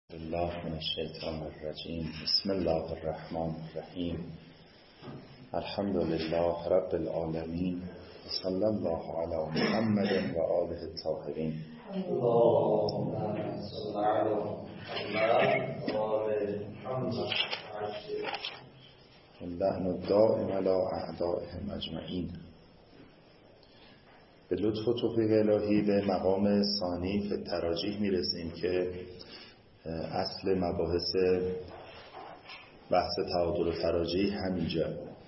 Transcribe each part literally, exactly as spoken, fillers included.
الله من الشیطان الرجیم. بسم الله الرحمن الرحیم. الحمد لله رب العالمین. صلی الله علی محمد و آله الطاهرین. اللهم صل علی محمد و آل محمد. اللعن الدائم علی اعدائهم اجمعین. به لطف و توفیق الهی به مقام ثانی فی التراجیح میرسیم که اصل مباحث بحث تعادل و تراجیح همینجا.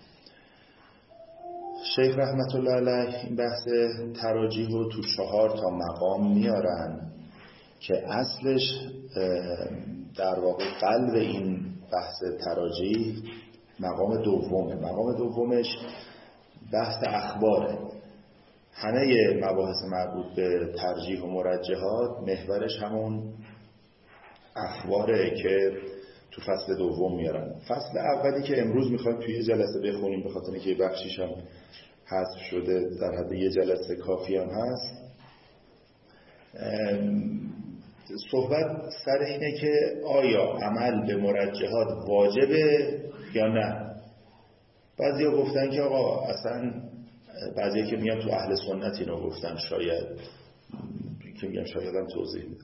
شیخ رحمت الله علیه این بحث تراجیح رو تو چهار تا مقام میارن که اصلش در واقع قلب این بحث تراجیح مقام دومه. مقام دومش بحث اخباره. همه مباحث مربوط به ترجیح و مرجحات محورش همون اخباره که تو فصل دوم میارن. فصل اولی که امروز میخوایم توی یه جلسه بخونیم، به خاطر اینکه بخشیش هم حذف شده، در حد یه جلسه کافی هم هست. صحبت سر اینه که آیا عمل به مرجحات واجبه یا نه. بعضیا گفتن که آقا اصلا، بعضیا که میگن تو اهل سنت اینو گفتن، شاید که میگن شاید هم توضیح میدن،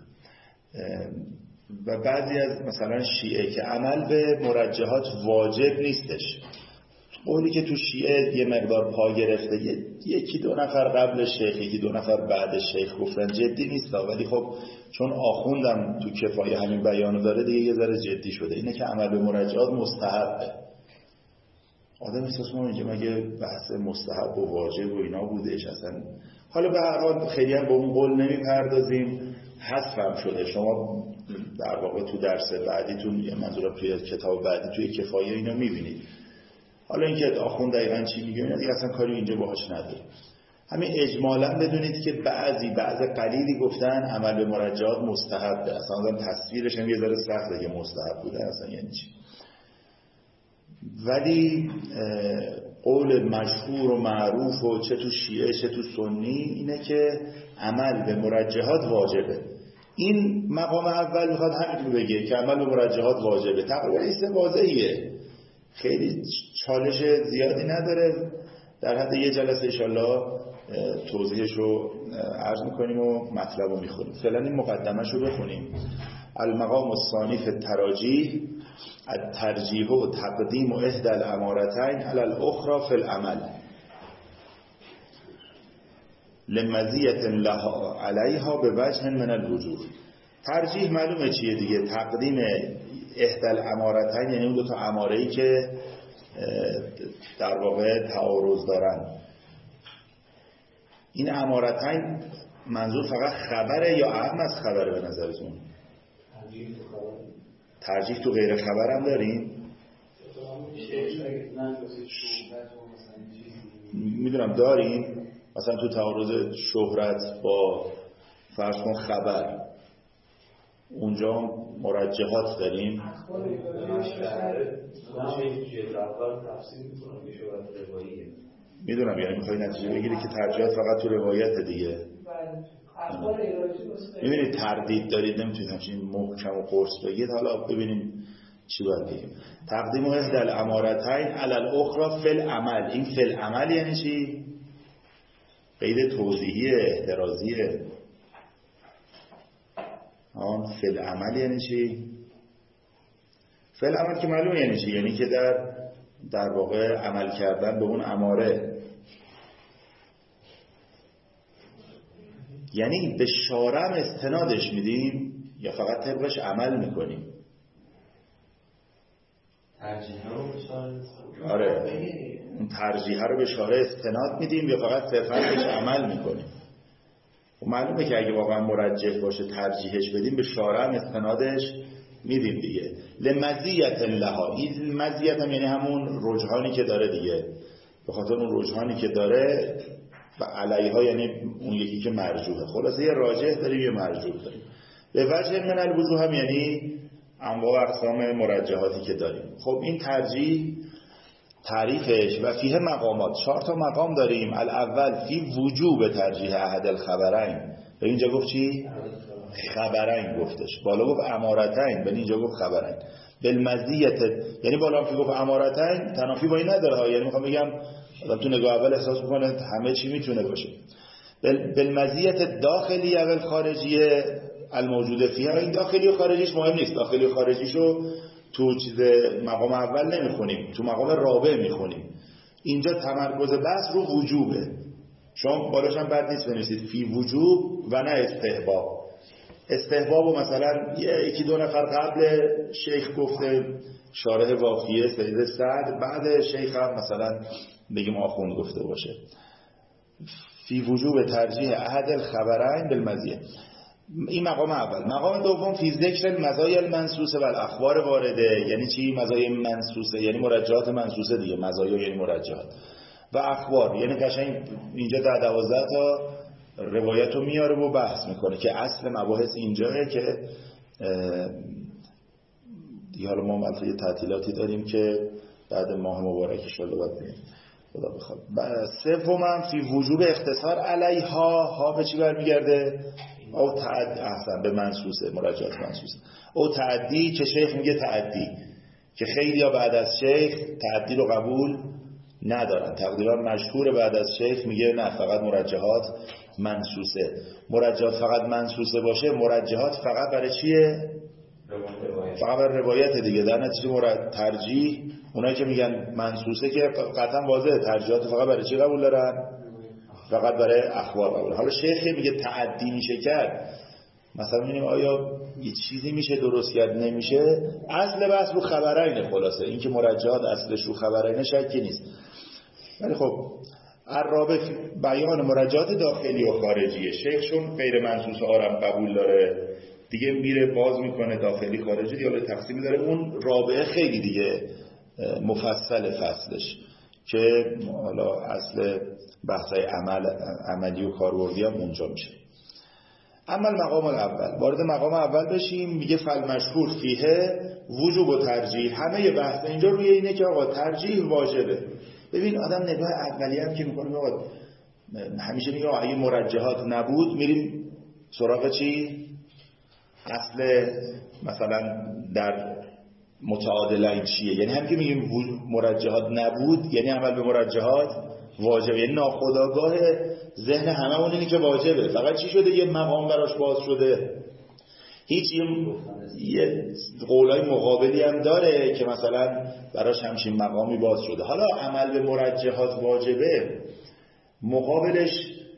و بعضی از مثلا شیعه که عمل به مرجحات واجب نیستش. قولی که تو شیعه یه مقدار پا گرفته، یکی دو نفر قبل شیخ، یکی دو نفر بعد شیخ گفتن جدی نیست، ولی خب چون آخوندم تو کفایه همین بیانو داره دیگه یه ذره جدی شده. اینه که عمل به مرجحات مستحبه. آدم احساس می‌کنه که مگه بحث مستحب و واجب و اینا بودش اصلا. حالا به هر حال خیلی هم به اون قول نمیپردازیم، حذف هم شده. شما در واقع تو درس بعدیتون، یه منظورم توی کتاب بعدی توی کفایه اینو میبینید. حالا اینکه آخوند دقیقاً چی میگه اینا دیگه اصلا کاری اینجا باهاش نداره. همین اجمالاً بدونید که بعضی بعض قلیلی گفتن عمل به مرجحات مستحبه. اصلا آدم تصویرش هم یه ذره سخته که مستحب بوده اصلا یعنی چی. ولی قول مشهور و معروف و چه تو شیعه چه تو سنی اینه که عمل به مرجحات واجبه. این مقام اول میخواد همین رو بگه که عمل به مرجحات واجبه. تقریبا ایسته واضحیه، خیلی چالش زیادی نداره. در حد یه جلسه انشالله توضیحش رو عرض میکنیم و مطلب رو میخونیم. فعلا این مقدمش رو بخونیم. المقام الثانی فی التراجیح الترجیح و تقدیم احدى الامارتین علی الاخرى فی العمل لمزیت لها علیها به وجه من الوجوه. ترجیح معلومه چیه دیگه، تقدیم احدى الامارتین یعنی اون دو تا اماره‌ای که در واقع تعارض دارن. این امارتین منظور فقط خبره یا اهم از خبره به نظرتون؟ ترجیح تو غیر خبر هم داریم؟ میدونم داریم. مثلا تو تعارض شهرت با فرض کن خبر، اونجا مرجحات داریم. میدونم یعنی میخوایی نتیجه بگیری که ترجیحات فقط تو روایت دیگه. میبینید تردید دارید، نمیتونید همچین محکم و قرص بگید. حالا ببینیم چی باید بگیم. تقدیم احدى الامارتین علی الاخرى فی العمل. این فی العمل یعنی چی؟ قید توضیحی احترازیه. آن فی العمل یعنی چی؟ فی العمل که معلومه یعنی چی، یعنی که در در واقع عمل کردن به اون اماره، یعنی به شارع استنادش میدیم یا فقط طبقش عمل میکنیم؟ ترجیح رو به شارع. آره، اون ترجیح رو به شارع استناد میدیم یا فقط صرفا بهش عمل میکنیم؟ و معلومه که اگه واقعا مرجح باشه ترجیحش بدیم، به شارع استنادش میدیم دیگه. لمزیت لها. این مزیت هم یعنی همون رجحانی که داره دیگه، به خاطر اون رجحانی که داره. و علیها یعنی اون یکی که مرجوحه. خلاصه یه راجح داریم یه مرجوح داریم. به وجه من الوجوه هم یعنی انواع و اقسام مرجحاتی که داریم. خب این ترجیح تعریفش و فیه مقامات، چهار تا مقام داریم. الاول فی وجوب ترجیح احد الخبرین. به اینجا گفت چی؟ خبرین گفتش، بالا گفت امارتین ولی اینجا گفت خبرین. بالمزیت یعنی بالا که گفت امارتین تنافی با این نداره، یعنی میخوام بگم آدم تو نگاه اول احساس میکنه همه چی میتونه باشه. بالمزیت داخلی اول خارجیه الموجوده فیها، این داخلی و خارجیش مهم نیست، داخلی و خارجیشو تو چیز مقام اول نمیخونیم، تو مقام رابع میخونیم. اینجا تمرکز بحث رو وجوبه، شما بالاش هم بد نیست بنویسید فی وجوب و نه استحباب. استحباب و مثلا یکی دو نفر قبل شیخ گفته، شارح وافیه سید سعد، بعد شیخ هم مثلا بگیم آخوند گفته باشه. فی وجوب ترجیح احد الخبرین بالمزیه، این مقام اول. مقام دوم فی ذکر المزایا المنصوصه و الاخبار وارده. یعنی چی مزایای منصوصه؟ یعنی مرجحات منصوصه دیگه، مزایا یعنی مرجحات، و اخبار یعنی قشنگ اینجا در دوازده تا روایت رو میاره و بحث میکنه که اصل مباحث اینجاست که دیگه حالا ما مثلا یه تعطیلاتی داریم که بعد ماه مبارک ان شاء الله باید ببینیم خدا بخواد. سومم فی وجوب اختصار علیها، ها به چی برمیگرده؟ او تعدی، احسن به منصوصه، مراجعات منصوصه. او تعدی که شیخ میگه تعدی، که خیلی ها بعد از شیخ تعدی رو قبول ندارن. تقریبا مشهور بعد از شیخ میگه نه فقط مرجحات منصوصه. مرجحات فقط منصوصه باشه، مرجحات فقط برای چیه؟ فقط برای روایت دیگه. در نتیجه مرد ترجیح، اونایی که میگن منصوصه که قطعا واضحه ترجیحات فقط برای چی قبول دارن؟ فقط برای اخبار قبول. حالا شیخ میگه تعدی میشه کرد، مثلا میبینیم آیا یه چیزی میشه درست کرد نمیشه. اصل بحث رو خبرینه، خلاصه این که مرجحات اصلش رو خبرینه شکی نیست. ولی خب الرابع بیان مرجحات داخلی و خارجیه. شیخشون غیر منصوص آرم قبول داره دیگه، میره باز میکنه داخلی خارجی دیگه، حالا تقسیمی داره. اون رابعه خیلی دیگه مفصل فصلش که حالا اصل بحثای عمل عملی و کاربردی هم اونجا میشه. اما مقام الاول، وارد مقام اول بشیم. میگه فل مشهور فیه وجوب و ترجیح. همه بحث اینجا روی اینه که آقا ترجیح واجبه. ببین آدم نگاه اولیه هم که میکنه آقا همیشه میگه اگه مرجحات نبود میریم سراغ چی؟ اصل مثلا در متعادلین چیه؟ یعنی هم که میگیم مرجحات نبود یعنی عمل به مرجحات واجبه، یعنی ناخودآگاه ذهن همه اون اینه که واجبه. فقط چی شده؟ یه مقام براش باز شده. هیچ یه قولای مقابلی هم داره که مثلا براش همچین مقامی باز شده. حالا عمل به مرجحات واجبه، مقابلش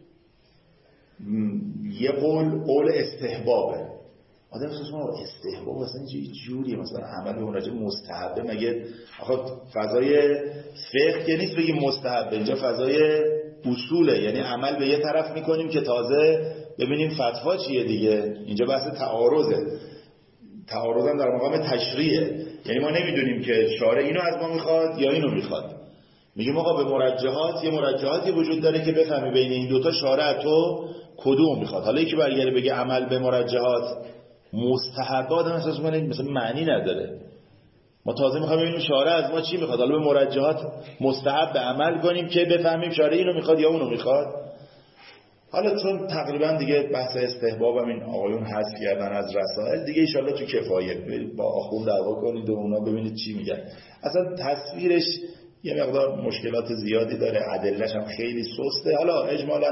یه قول قول استحبابه. آدم احساس کنه استحباب اصلا یه جوریه، مثلا عمل به مرجح مستحبه. مگه آخه فضای فقه که نیست بگیم مستحبه، اینجا فضای اصوله، یعنی عمل به یه طرف میکنیم که تازه ببینیم فتوا چیه دیگه. اینجا بحث تعارضه، تعارض هم در مقام تشریعه، یعنی ما نمیدونیم که شارع اینو از ما میخواد یا اینو میخواد. میگیم آقا به مرجحات یه مرجحاتی وجود داره که بفهمی بین این دوتا شارع تو کدوم میخواد. حالا یکی برگره بگه عمل به مرجحات مستحب، آدم احساس میکنه مثلا معنی نداره. ما تازه میخوایم ببینیم شارع از ما چی میخواد، حالا به مرجحات مستحب به عمل کنیم که بفهمیم شارع اینو میخواد یا اونو میخواد. حالا چون تقریبا دیگه بحث استحباب هم این آقایون حذف کردن از رسائل دیگه، ان شاءالله تو کفایه با آخوند دعوا کنید و اونا ببینید چی میگن. اصلا تصویرش یه مقدار مشکلات زیادی داره، ادله‌اش هم خیلی سسته. حالا اجمالاً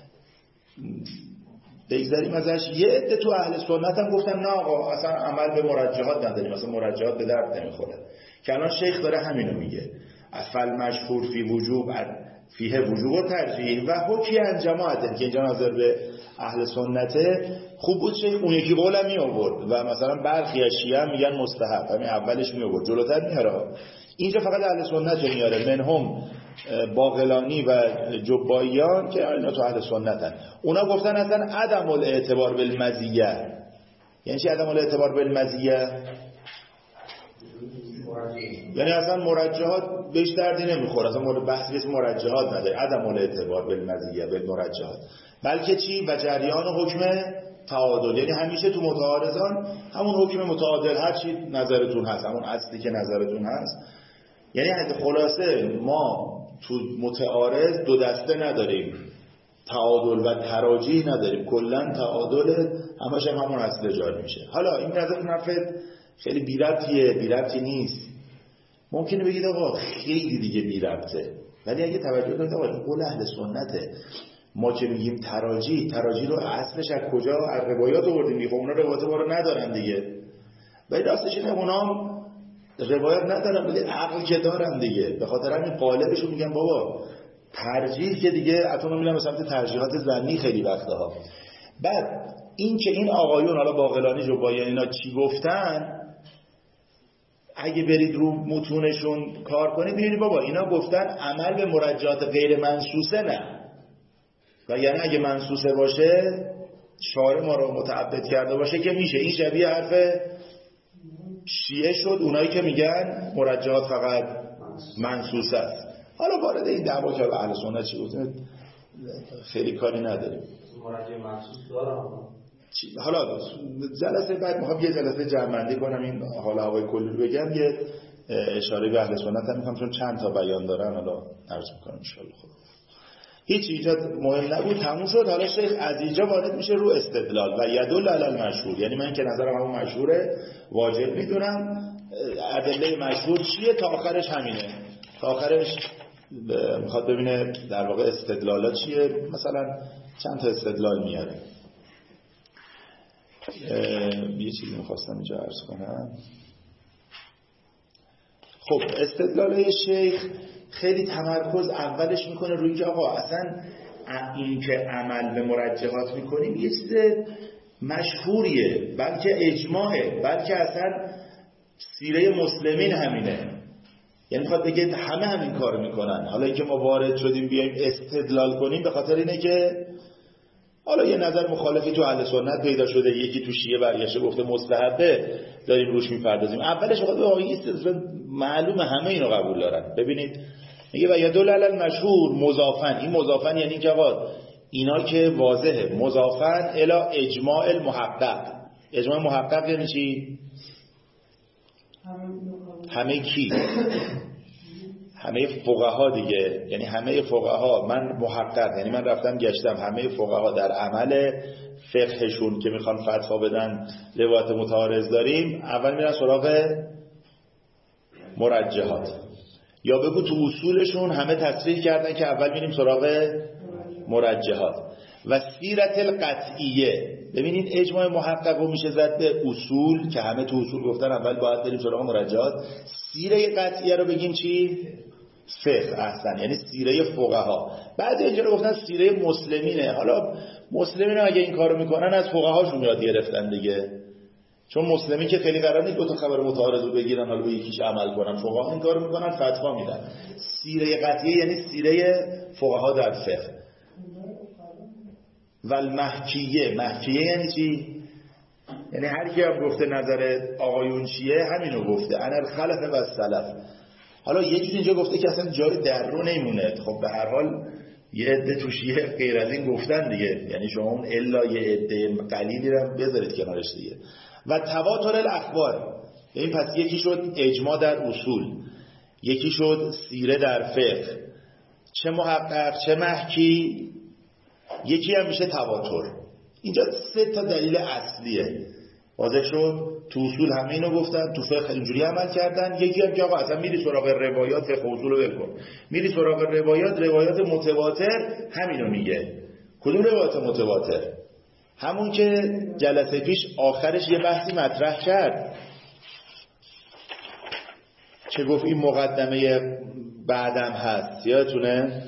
بگذاریم ازش. یه عده تو اهل سنت هم گفتن نه آقا اصلا عمل به مرجحات نداریم، اصلا مرجحات به درد نمیخوره. که الان شیخ داره همینو میگه، افل مشهور فی وجوب فیه وجوب و ترجیح و حکی انجماعت، که اینجا نظر به اهل سنته. خوب بود شیخ اون یکی قولم می آورد و مثلا برخی از شیعه هم میگن مستحب، همین اولش می آورد، جلوتر میاره. اینجا فقط اهل سنت رو میاره، منهم باقلانی و جباییان که اینا تو اهل سنتن. اونا گفتن اصلا عدم الاعتبار بالمزیه. یعنی چی عدم الاعتبار بالمزیه؟ یعنی اصلا مرجحات بهش دردی نمیخوره، اصلا بحثی اسم مرجحات نداره، عدم الاعتبار بالمزیه بالمرجحات. بلکه چی؟ و جریان حکم تعادل، یعنی همیشه تو متعارضان همون حکم متعادل، هر چی نظرتون هست همون اصلی که نظرتون هست. یعنی خلاصه ما تو متعارض دو دسته نداریم، تعادل و تراجیح نداریم، کلا تعادل همش هم همون اصل جاری میشه. حالا این نظر نفت خیلی بی ربطیه، بی ربطی نیست. ممکنه بگید آقا خیلی دیگه بی ربطه، ولی اگه توجه کنید آقا این قول اهل سنته. ما که میگیم تراجیح، تراجیح رو اصلش از کجا؟ از روایات آوردیم. خب اونا روایات ما رو ندارن دیگه، ولی راستش اینه اونا روایت ندارن ولی عقل که دارن دیگه. به خاطر همین قالبشون میگن بابا ترجیح که دیگه اتون میرن به سمت ترجیحات ظنی خیلی وقتها. بعد این که این آقایون حالا باقلانی، جبایان اینا چی گفتن، اگه برید رو متونشون کار کنید ببینید بابا اینا گفتن عمل به مرجعات غیر منسوسه نه، و یعنی اگه منسوسه باشه شارع ما رو متعبد کرده باشه که میشه. این شبیه حرف شیعه شد، اونایی که میگن مرجعات فقط منسوسه است. حالا وارد این دعوا که اهل سنت چی گفتن خیلی کاری نداریم. مرجع منسوس دارم. حالا جلسه بعد میخوام یه جلسه جمع‌بندی کنم این حال هوای کلی رو بگم، یه اشاره به اهل سنت هم میخوام چون چند تا بیان دارن حالا عرض میکنم ان شاء الله. خب هیچ ایجاد مهم نبود، تموم شد. حالا شیخ از اینجا وارد میشه رو استدلال و یدل علی المشهور، یعنی من که نظرم همون مشهوره واجب میدونم. ادله مشهور چیه؟ تا آخرش همینه، تا آخرش میخواد ببینه در واقع استدلالات چیه. مثلا چند تا استدلال میاره. یه چیزی میخواستم اینجا عرض کنم. خب استدلال شیخ خیلی تمرکز اولش میکنه روی که آقا اصلا این که عمل به مرجحات میکنیم یه چیز مشهوریه، بلکه اجماعه، بلکه اصلا سیره مسلمین همینه. یعنی میخواد بگه همه همین کار میکنن. حالا اینکه ما وارد شدیم بیایم استدلال کنیم به خاطر اینه که حالا یه نظر مخالفی تو اهل سنت پیدا شده، یکی تو شیعه برگشته گفته مستحبه، داریم روش میپردازیم. اولش خود واقعی استدلال معلومه همه اینو قبول دارن. ببینید میگه و یدل علی المشهور مضافن. این مضافن یعنی که آقا اینا که واضحه، مضافن الی اجماع المحقق. اجماع محقق یعنی چی؟ همه کی؟ همه فقها دیگه، یعنی همه فقها. من محقق یعنی من رفتم گشتم همه فقها در عمل فقهشون که میخوان فتوا بدن روایت متعارض داریم، اول میرن سراغ مرجحات، یا بگو تو اصولشون همه تصریح کردن که اول میریم سراغ مرجحات. و سیرت القطعیه، ببینید اجماع محقق رو میشه زد به اصول که همه تو اصول گفتن اول باید بریم سراغ مرجحات. سیره قطعیه رو بگیم چی؟ فقه. احسن، یعنی سیره فقها. بعد اینجا رو گفتن سیره مسلمینه. حالا مسلمین اگه این کارو میکنن از فقهاشون یاد گرفتن دیگه، چون مسلمین که خیلی قرار نیست دو تا خبر متعارض رو بگیرن حالا به یکیش عمل کنن. فقها این کارو میکنن، فتوا میدن. سیره قطعیه یعنی سیره فقها در فقه. و المحکیه، محکیه یعنی چی؟ یعنی هر کی هم گفته نظر آقایون چیه همینو گفته، انا الخلف و السلف. حالا یه جور اینجا گفته که اصلا جای در رو نمونه. خب به هر حال یه عده توشیه غیر از این گفتن دیگه، یعنی شما اون الا یه عده قلیلی رو بذارید کنارش دیگه. و تواتر الاخبار، یعنی پس یکی شد اجماع در اصول، یکی شد سیره در فقه، چه محقق چه محکی، یکی هم میشه تواتر. اینجا سه تا دلیل اصلیه. واضح شد؟ تو اصول همه اینو گفتن، تو فقه اینجوری عمل کردن. یکی هم که آقا اصلا میری سراغ روایات، فقه اصول رو ول کن، میری سراغ روایات، روایات متواتر همینو میگه. کدوم روایات متواتر؟ همون که جلسه پیش آخرش یه بحثی مطرح کرد که گفت این مقدمه بعدم هست، یادتونه؟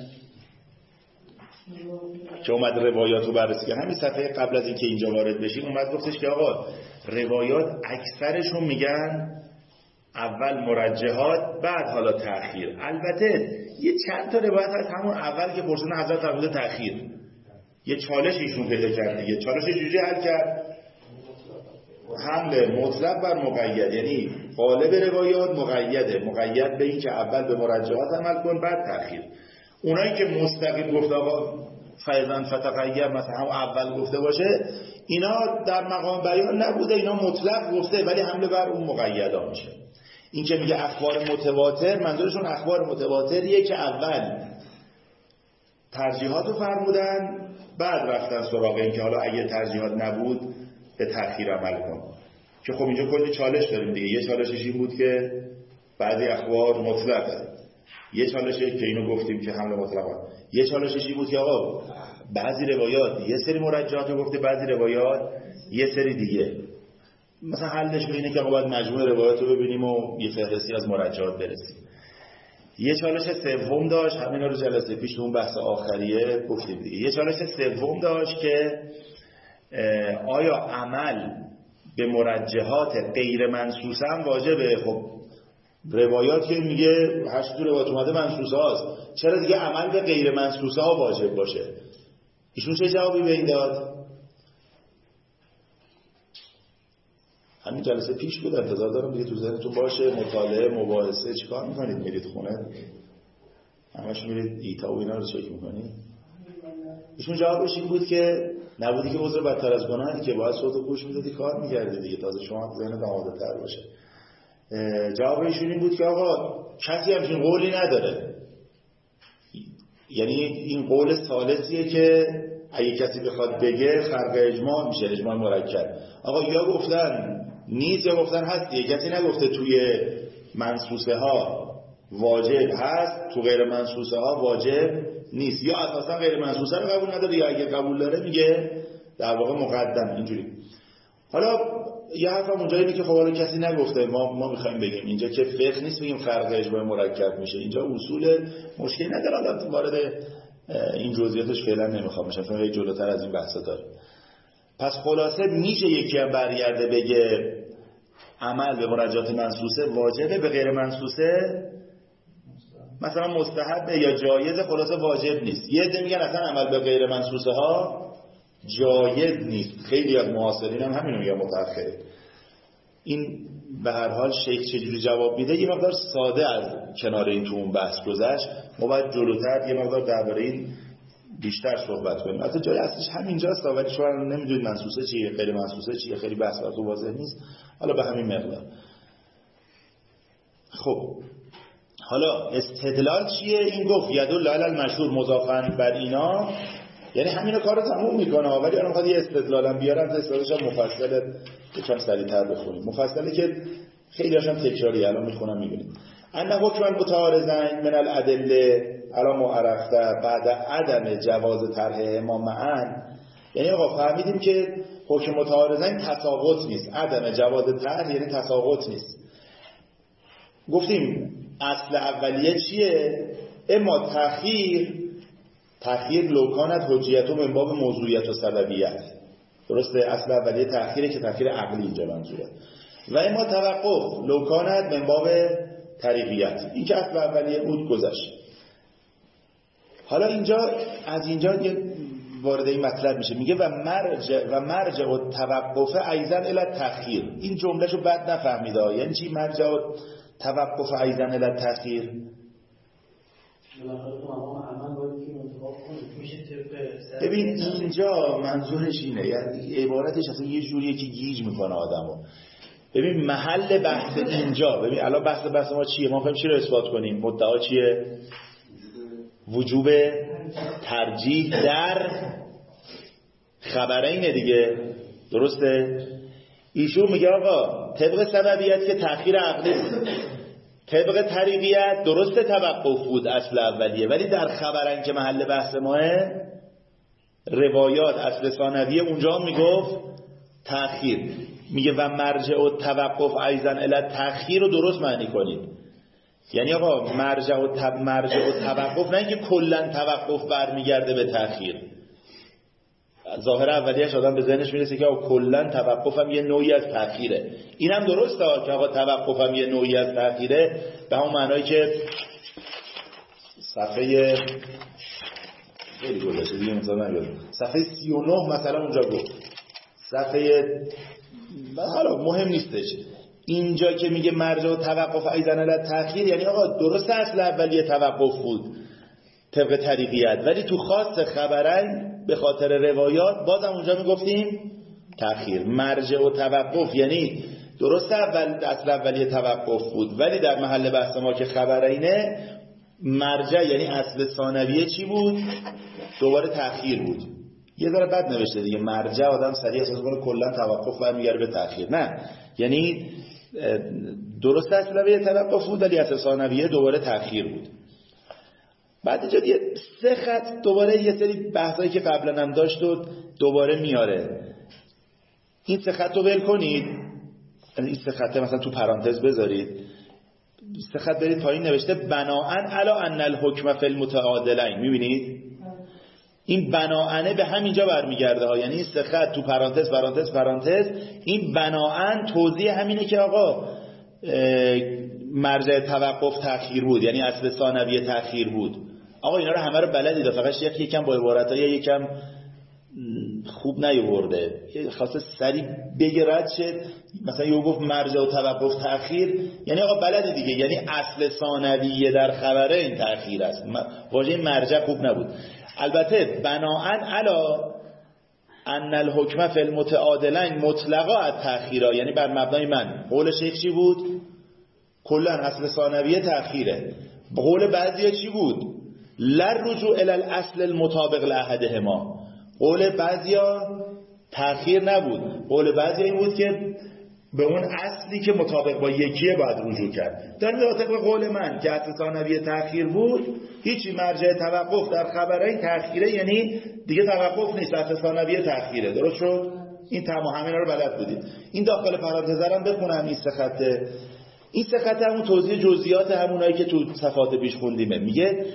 که اومد روایات رو بررسی کرد. همین صفحه قبل از اینکه اینجا وارد بشیم اومد گفتش که آقا روایات اکثرشون میگن اول مرجحات بعد حالا تأخیر. البته یه چند تا روایت هست همون اول که پرسون حضرت فرموده تأخیر، یه چالش ایشون پیدا کرد دیگه. چالشش جوری حل کرد، حمل مطلق بر مقید، یعنی غالب روایات مقیده، مقید به این که اول به مرجحات عمل کن بعد تأخیر. اونایی که مستقیم گفت آقا فیضاً فتغیر مثلا هم اول گفته باشه، اینا در مقام بیان نبوده، اینا مطلق گفته ولی حمله بر اون مقیدا میشه. این که میگه اخبار متواتر، منظورشون اخبار متواتریه که اول ترجیحات رو فرمودن، بعد رفتن سراغ این که حالا اگه ترجیحات نبود به تأخیر عمل کن. که خب اینجا کلی چالش داریم دیگه. یه چالشش این بود که بعضی اخبار مطلقه، یه چالشی که اینو گفتیم که حمله مطلقه، یه چالشش این بود که آقا بعضی روایات یه سری مرجحات رو گفته، بعضی روایات یه سری دیگه. مثلا حلش به اینه که آقا باید مجموع روایات رو ببینیم و یه فهرستی از مرجحات برسیم. یه چالش سوم داشت، همینا رو جلسه پیش تو اون بحث آخریه گفتیم دیگه. یه چالش سوم داشت که آیا عمل به مرجحات غیر منصوصه هم واجبه؟ خب روایات که میگه هشت تو روایات اومده منصوصه هاست، چرا دیگه عمل به غیر منصوصه ها واجب باشه؟ ایشون چه جوابی به این داد؟ همین جلسه پیش بود، انتظار دارم دیگه تو ذهنتون باشه. مطالعه، مباحثه، چیکار میکنید؟ میرید خونه همش میرید ایتا و اینا رو چک میکنید؟ ایشون جوابش این بود که نبودی که عذر بدتر از گناهی که باید صوت و گوش میدادی کار میکردی دیگه، تازه شما ذهنت آماده تر باشه. جواب ایشون این بود که آقا کسی همچین قولی نداره، یعنی این قول ثالثیه که اگه کسی بخواد بگه خرق اجماع میشه، اجماع مرکب. آقا یا گفتن نیست یا گفتن هست، یه کسی نگفته توی منصوصه ها واجب هست، تو غیر منصوصه ها واجب نیست، یا اساسا غیر منصوصه رو قبول نداره، یا اگه قبول داره میگه در واقع مقدم. اینجوری. حالا یه حرف هم اونجا اینه که خب حالا کسی نگفته، ما ما میخوایم بگیم اینجا که فقه نیست بگیم خرق اجماع مرکب میشه، اینجا اصول مشکلی نداره. حالا وارد این جزئیاتش فعلا نمیخوام بشم چون جلوتر از این بحثا داره. پس خلاصه میشه یکی هم برگرده بگه عمل به مرجحات منصوصه واجبه، به غیر منصوصه مثلا مستحبه یا جایزه، خلاصه واجب نیست. یه عده میگن اصلا عمل به غیر منصوصه ها جایز نیست. خیلی از معاصرین هم همینو میگن، متأخرین. این به هر حال شیخ چجوری جواب میده یه مقدار ساده از کنار این تو اون بحث گذشت. ما باید جلوتر یه مقدار درباره این بیشتر صحبت کنیم. البته جای اصلش همینجاست، ولی شما نمیدونید منصوصه چیه، غیر منصوصه چیه، خیلی بحث براتون واضح نیست. حالا به همین مقدار. خب حالا استدلال چیه؟ این گفت یدل علی المشهور مضافاً بر اینا، یعنی همینو کارو تموم میکنه، ولی الان میخواد یه استدلالم بیارم تا استدلالش هم مفصل یکم سریع‌تر بخونیم. مفصله که خیلی هاشم تکراری، الان میخونم میبینید. ان حکم متعارضین من الادله علی ما عرفته بعد عدم جواز طرح امام معا، یعنی آقا فهمیدیم که حکم متعارضین تساقط نیست، عدم جواز طرح یعنی تساقط نیست. گفتیم اصل اولیه چیه؟ اما تأخیر، تأخیر لوکانت حجیتو من باب موضوعیت و سببیت، درسته؟ اصل اولیه تأخیره که تأخیر عقلی اینجا منظوره. و اما توقف لوکانت من باب طریقیت، این که اصل اولیه بود گذشت. حالا اینجا از اینجا وارد این مطلب میشه، میگه و مرجع و مرجع و توقف ایزن الی تأخیر. این جملهشو بد نفهمید ها، یعنی چی مرجع و توقف ایزن الی تأخیر؟ ببین اینجا منظورش اینه، یعنی عبارتش اصلا یه جوریه که گیج میکنه آدمو. ببین محل بحث اینجا، ببین الان بحث بحث ما چیه؟ ما خواهیم چی رو اثبات کنیم؟ مدعا چیه؟ وجوب ترجیح در خبرینه دیگه، درسته؟ ایشون میگه آقا طبق سببیت که تأخیر عقلی، طبق طریقیت درسته توقف بود اصل اولیه، ولی در خبرن که محل بحث ماه روایات اصل ثانویه اونجا میگفت تأخیر. میگه و مرجع و توقف ایزن الی تأخیر رو درست معنی کنید، یعنی آقا مرجع و تب مرجع و توقف نه اینکه کلا توقف برمیگرده به تأخیر. ظاهر اولیه‌اش آدم به ذهنش میرسه که آقا کلا توقف هم یه نوعی از تأخیره. اینم درسته که آقا توقف هم یه نوعی از تأخیره، به همون معنایی که صفحه خیلی گذشته دیگه مثلا نگذاشت، صفحه سی و نه مثلا اونجا گفت، صفحه حالا مهم نیستش. اینجا که میگه مرجع و توقف ایزن الی تأخیر، یعنی آقا درست اصل اولیه توقف بود طبق طریقیت، ولی تو خاص خبرین به خاطر روایات بازم اونجا میگفتیم تأخیر. مرجع و توقف یعنی درست اول اصل اولیه توقف بود، ولی در محل بحث ما که خبرینه مرجع یعنی اصل ثانویه چی بود؟ دوباره تأخیر بود. یه ذره بد نوشته دیگه، مرجع آدم سریع احساس کنه کلا توقف برمیگره به تأخیر. نه، یعنی درست اصل توقف بود ولی اصل ثانویه دوباره تأخیر بود. بعد اینجا یه سه خط دوباره یه سری بحثایی که قبلا هم داشت و دوباره میاره. این سه خط رو ول کنید، این سه خط مثلا تو پرانتز بذارید، سه خط برید پایین نوشته بناءن علی ان الحکم فی المتعادلین. میبینید این بناءنه به همینجا برمیگرده ها، یعنی این سه خط تو پرانتز پرانتز پرانتز، این بناءن توضیح همینه که آقا مرجع توقف تأخیر بود، یعنی اصل ثانویه تأخیر بود. آقا اینا رو همه رو بلدید، فقط شیخ یکم با عبارتای یکم خوب نیورده، خواسته سریع بگه رد شد. مثلا یهو گفت مرجع و توقف تأخیر، یعنی آقا بلدی دیگه، یعنی اصل ثانویه در خبره این تأخیر است. واژه مرجع خوب نبود. البته بناءن علی ان الحکم فی المتعادلین مطلقا از تأخیرها، یعنی بر مبنای من قول شیخ چی بود؟ کلا اصل ثانویه تأخیره. قول بعضیا چی بود؟ لر رجوع الی الاصل المطابق لاحدهما. قول بعضیا تأخیر نبود، قول بعضیا این بود که به اون اصلی که مطابق با یکیه باید رجوع کرد. در مطابق قول من که اصل ثانویه تأخیر بود، هیچی مرجع توقف در خبرین تأخیره، یعنی دیگه توقف نیست، اصل ثانویه تأخیره. درست شد؟ این تمام همینا رو بلد بودید. این داخل پرانتز هم بخونم، این سه خطه این سه خطه همون توضیح جزئیات همونایی که تو صفحات پیش خوندیمه. میگه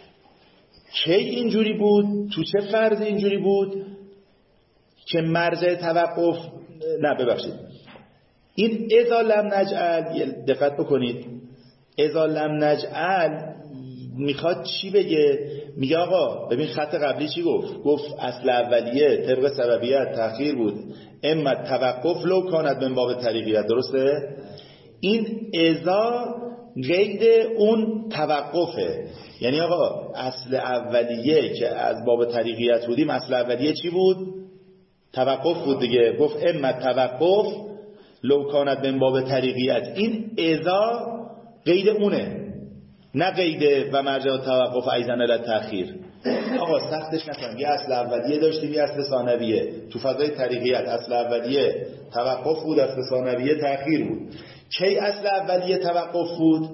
کی اینجوری بود، تو چه فرض اینجوری بود که مرجع توقف، نه ببخشید، این اذا لم نجعل، دقت بکنید، اذا لم نجعل میخواد چی بگه؟ میگه آقا ببین خط قبلی چی گفت؟ گفت اصل اولیه طبق سببیت تأخیر بود، اما توقف لو کاند من باب طریقیت. درسته؟ این اذا قید اون توقفه، یعنی آقا اصل اولیه که از باب طریقیت بودیم، اصل اولیه چی بود؟ توقف بود دیگه. گفت اما توقف لو کاند من باب طریقیت. این اذا قید اونه، نه قید و مرجع توقف ایزن الی تأخیر. آقا سختش نکن، یه اصل اولیه داشتیم یه اصل ثانویه. تو فضای طریقیت اصل اولیه توقف بود، اصل ثانویه تأخیر بود. کی اصل اولیه توقف بود؟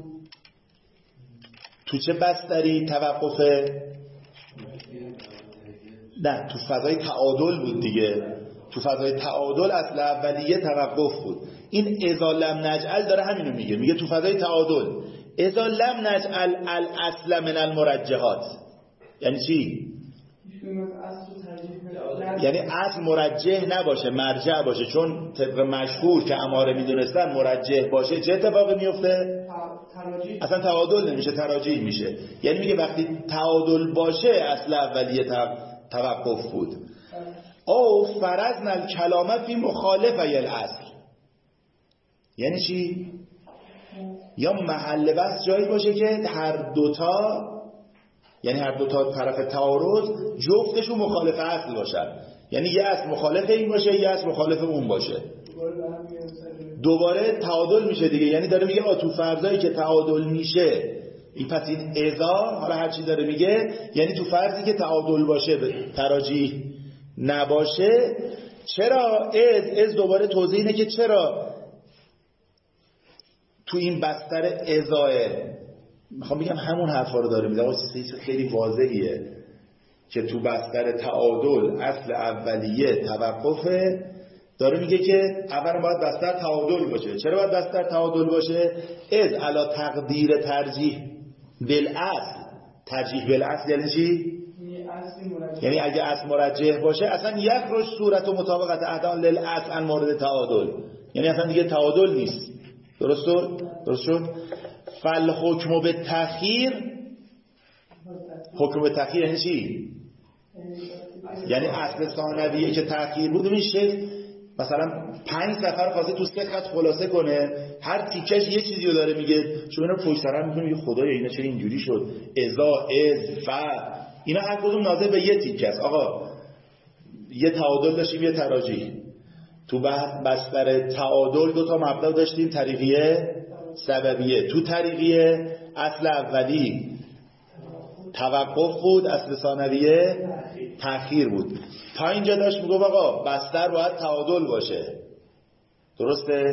تو چه بستری توقفه؟ نه، تو فضای تعادل بود دیگه. تو فضای تعادل اصل اولیه توقف بود. این اذا لم نجعل داره همینو میگه، میگه تو فضای تعادل اذا لم نجعل الاصل من المرجحات. یعنی چی؟ یعنی اصل مرجح نباشه، مرجع باشه. چون طبق مشهور که اماره میدونستن مرجح باشه چه اتفاقی میفته؟ اصلا تعادل نمیشه، تراجیح میشه. یعنی میگه وقتی تعادل باشه اصل اولیه توقف بود. او فرضنا الکلام فی مخالفه الاصل. یعنی چی؟ یا محل بحث جایی باشه که هر دوتا، یعنی هر دوتا طرف تعارض جفتشون مخالف اصل باشن، یعنی یه اصل مخالف این باشه یه اصل مخالف اون باشه، دوباره تعادل میشه دیگه. یعنی داره میگه آ تو فرضایی که تعادل میشه، این پس این اذا، حالا هر چی داره میگه یعنی تو فرضی که تعادل باشه تراجیح نباشه. چرا از از دوباره توضیح اینه که چرا تو این بستر ازاه، میخوام بگم همون حرفا رو داره میگه. چیز خیلی واضحیه که تو بستر تعادل اصل اولیه توقفه، داره میگه که اولا باید بستر تعادل باشه. چرا باید بستر تعادل باشه؟ از علا تقدیر ترجیح بالاصل. ترجیح بالاصل یعنی چی؟ یعنی اگه اصل مرجح باشه اصلا یخرج صورت و مطابقت احدان للاصل عن مورد تعادل، یعنی اصلا دیگه تعادل نیست. درست شد؟ درست شد؟ فالحکم به تأخیر، حکم به تأخیر یعنی چی؟ یعنی اصل ثانویه که تأخیر بود میشه مثلا پنج سفر خواسته تو سه خط خلاصه کنه، هر تیکش یه چیزی رو داره میگه. چون اینا پشت سر هم میکنه میگه خدایا اینا چرا اینجوری شد؟ ازا از ف اینا هر کدوم ناظر به یه تیکه است. آقا یه تعادل داشتیم یه تراجیح. تو بستر تعادل دو تا مبدا داشتیم، طریقیه سببیه. تو طریقیه اصل اولی توقف بود، اصل ثانویه تأخیر بود. تا اینجا داشت میگفت آقا بستر باید تعادل باشه، درسته؟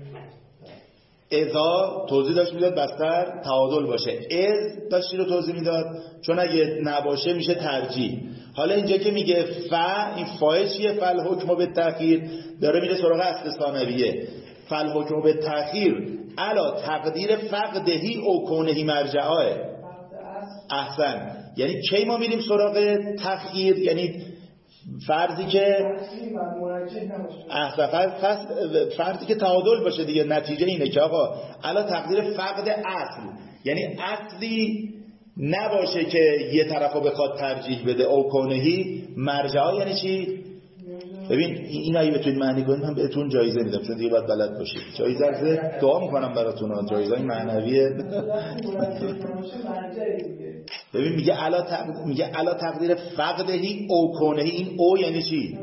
اذا توضیح داشت میداد بستر تعادل باشه، از داشتی رو توضیح میداد چون اگه نباشه میشه ترجیح. حالا اینجا که میگه ف، این فای چیه؟ فل حکم به تأخیر، داره میره سراغ اصل ثانویه. فل حکم به تأخیر علا تقدیر فقدهی او کونهی مرجعه. احسن. یعنی کی ما میریم سراغ تأخیر؟ یعنی فرضی که احسن فرضی که تعادل باشه دیگه. نتیجه اینه که آقا علا تقدیر فقد اصل، یعنی اصلی نباشه که یه طرفو بخواد ترجیح بده. او کونهی مرجعه یعنی چی؟ ببین این اگه بتونید معنی کنید من بهتون جایزه میدم، چون دیگه باید بلد باشید. جایزه از دعا میکنم براتون، جایزه معنویه. ببین میگه علا تقدیر، میگه علا تقدیر فقدهی او کونهی. این او یعنی چی؟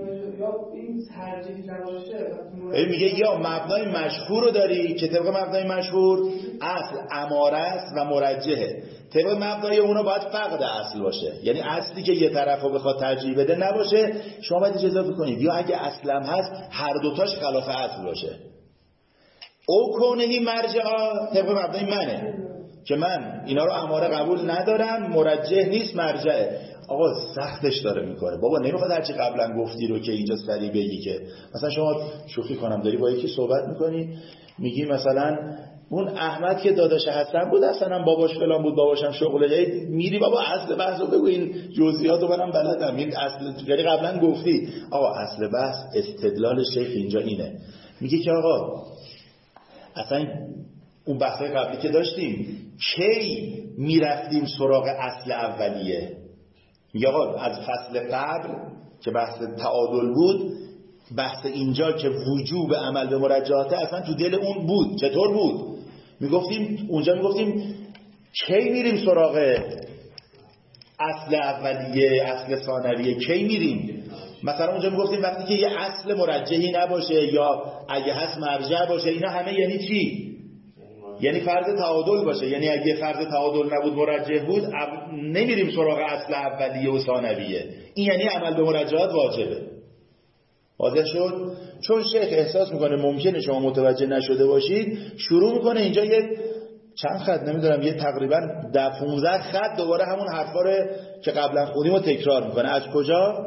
ببین میگه یا مبنای مشهور رو داری که طبق مبنای مشهور اصل اماره است و مرجحه، طبق مبنای اونو باید فقد اصل باشه، یعنی اصلی که یه طرفو بخواد ترجیح بده نباشه. شما باید اجازه بکنید یا اگه اصلم هست هر دوتاش خلاف اصل باشه. او کونهی مرجعه طبق مبنای منه که من اینا رو اماره قبول ندارم، مرجح نیست، مرجعه. آقا سختش داره میکنه. بابا نمیخواد هرچی قبلا گفتی رو که اینجا سریع بگی که مثلا شما شوخی کنم داری با یکی صحبت میکنی میگی مثلا اون احمد که داداش حسن بود اصلا باباش فلان بود، باباشم شغله، میری بابا اصل بحثو بگو، این جزئیاتو منم بلدم، این اصل یعنی قبلا گفتی. آقا اصل بحث استدلال شیخ اینجا اینه، میگه که آقا اصلا اون بحثای قبلی که داشتیم کی میرفتیم سراغ اصل اولیه؟ میگه آقا از فصل قبل که بحث تعادل بود، بحث اینجا که وجوب عمل به مرجحاته اصلا تو دل اون بود. چطور بود؟ میگفتیم اونجا میگفتیم کی میریم سراغ اصل اولیه، اصل ثانویه، کی میریم؟ مثلا اونجا میگفتیم وقتی که یه اصل مرجحی نباشه یا اگه هست مرجع باشه، اینا همه یعنی چی؟ یعنی فرض تعادل باشه. یعنی اگه فرض تعادل نبود مرجح بود نمیریم سراغ اصل اولیه و ثانویه. این یعنی عمل به مرجحات واجبه. واضح شد؟ چون شیخ احساس میکنه ممکنه شما متوجه نشده باشید، شروع میکنه اینجا یه چند خط نمیدونم یه تقریبا ده پونزده خط دوباره همون حرفا رو که قبلا خونیم رو تکرار میکنه. از کجا؟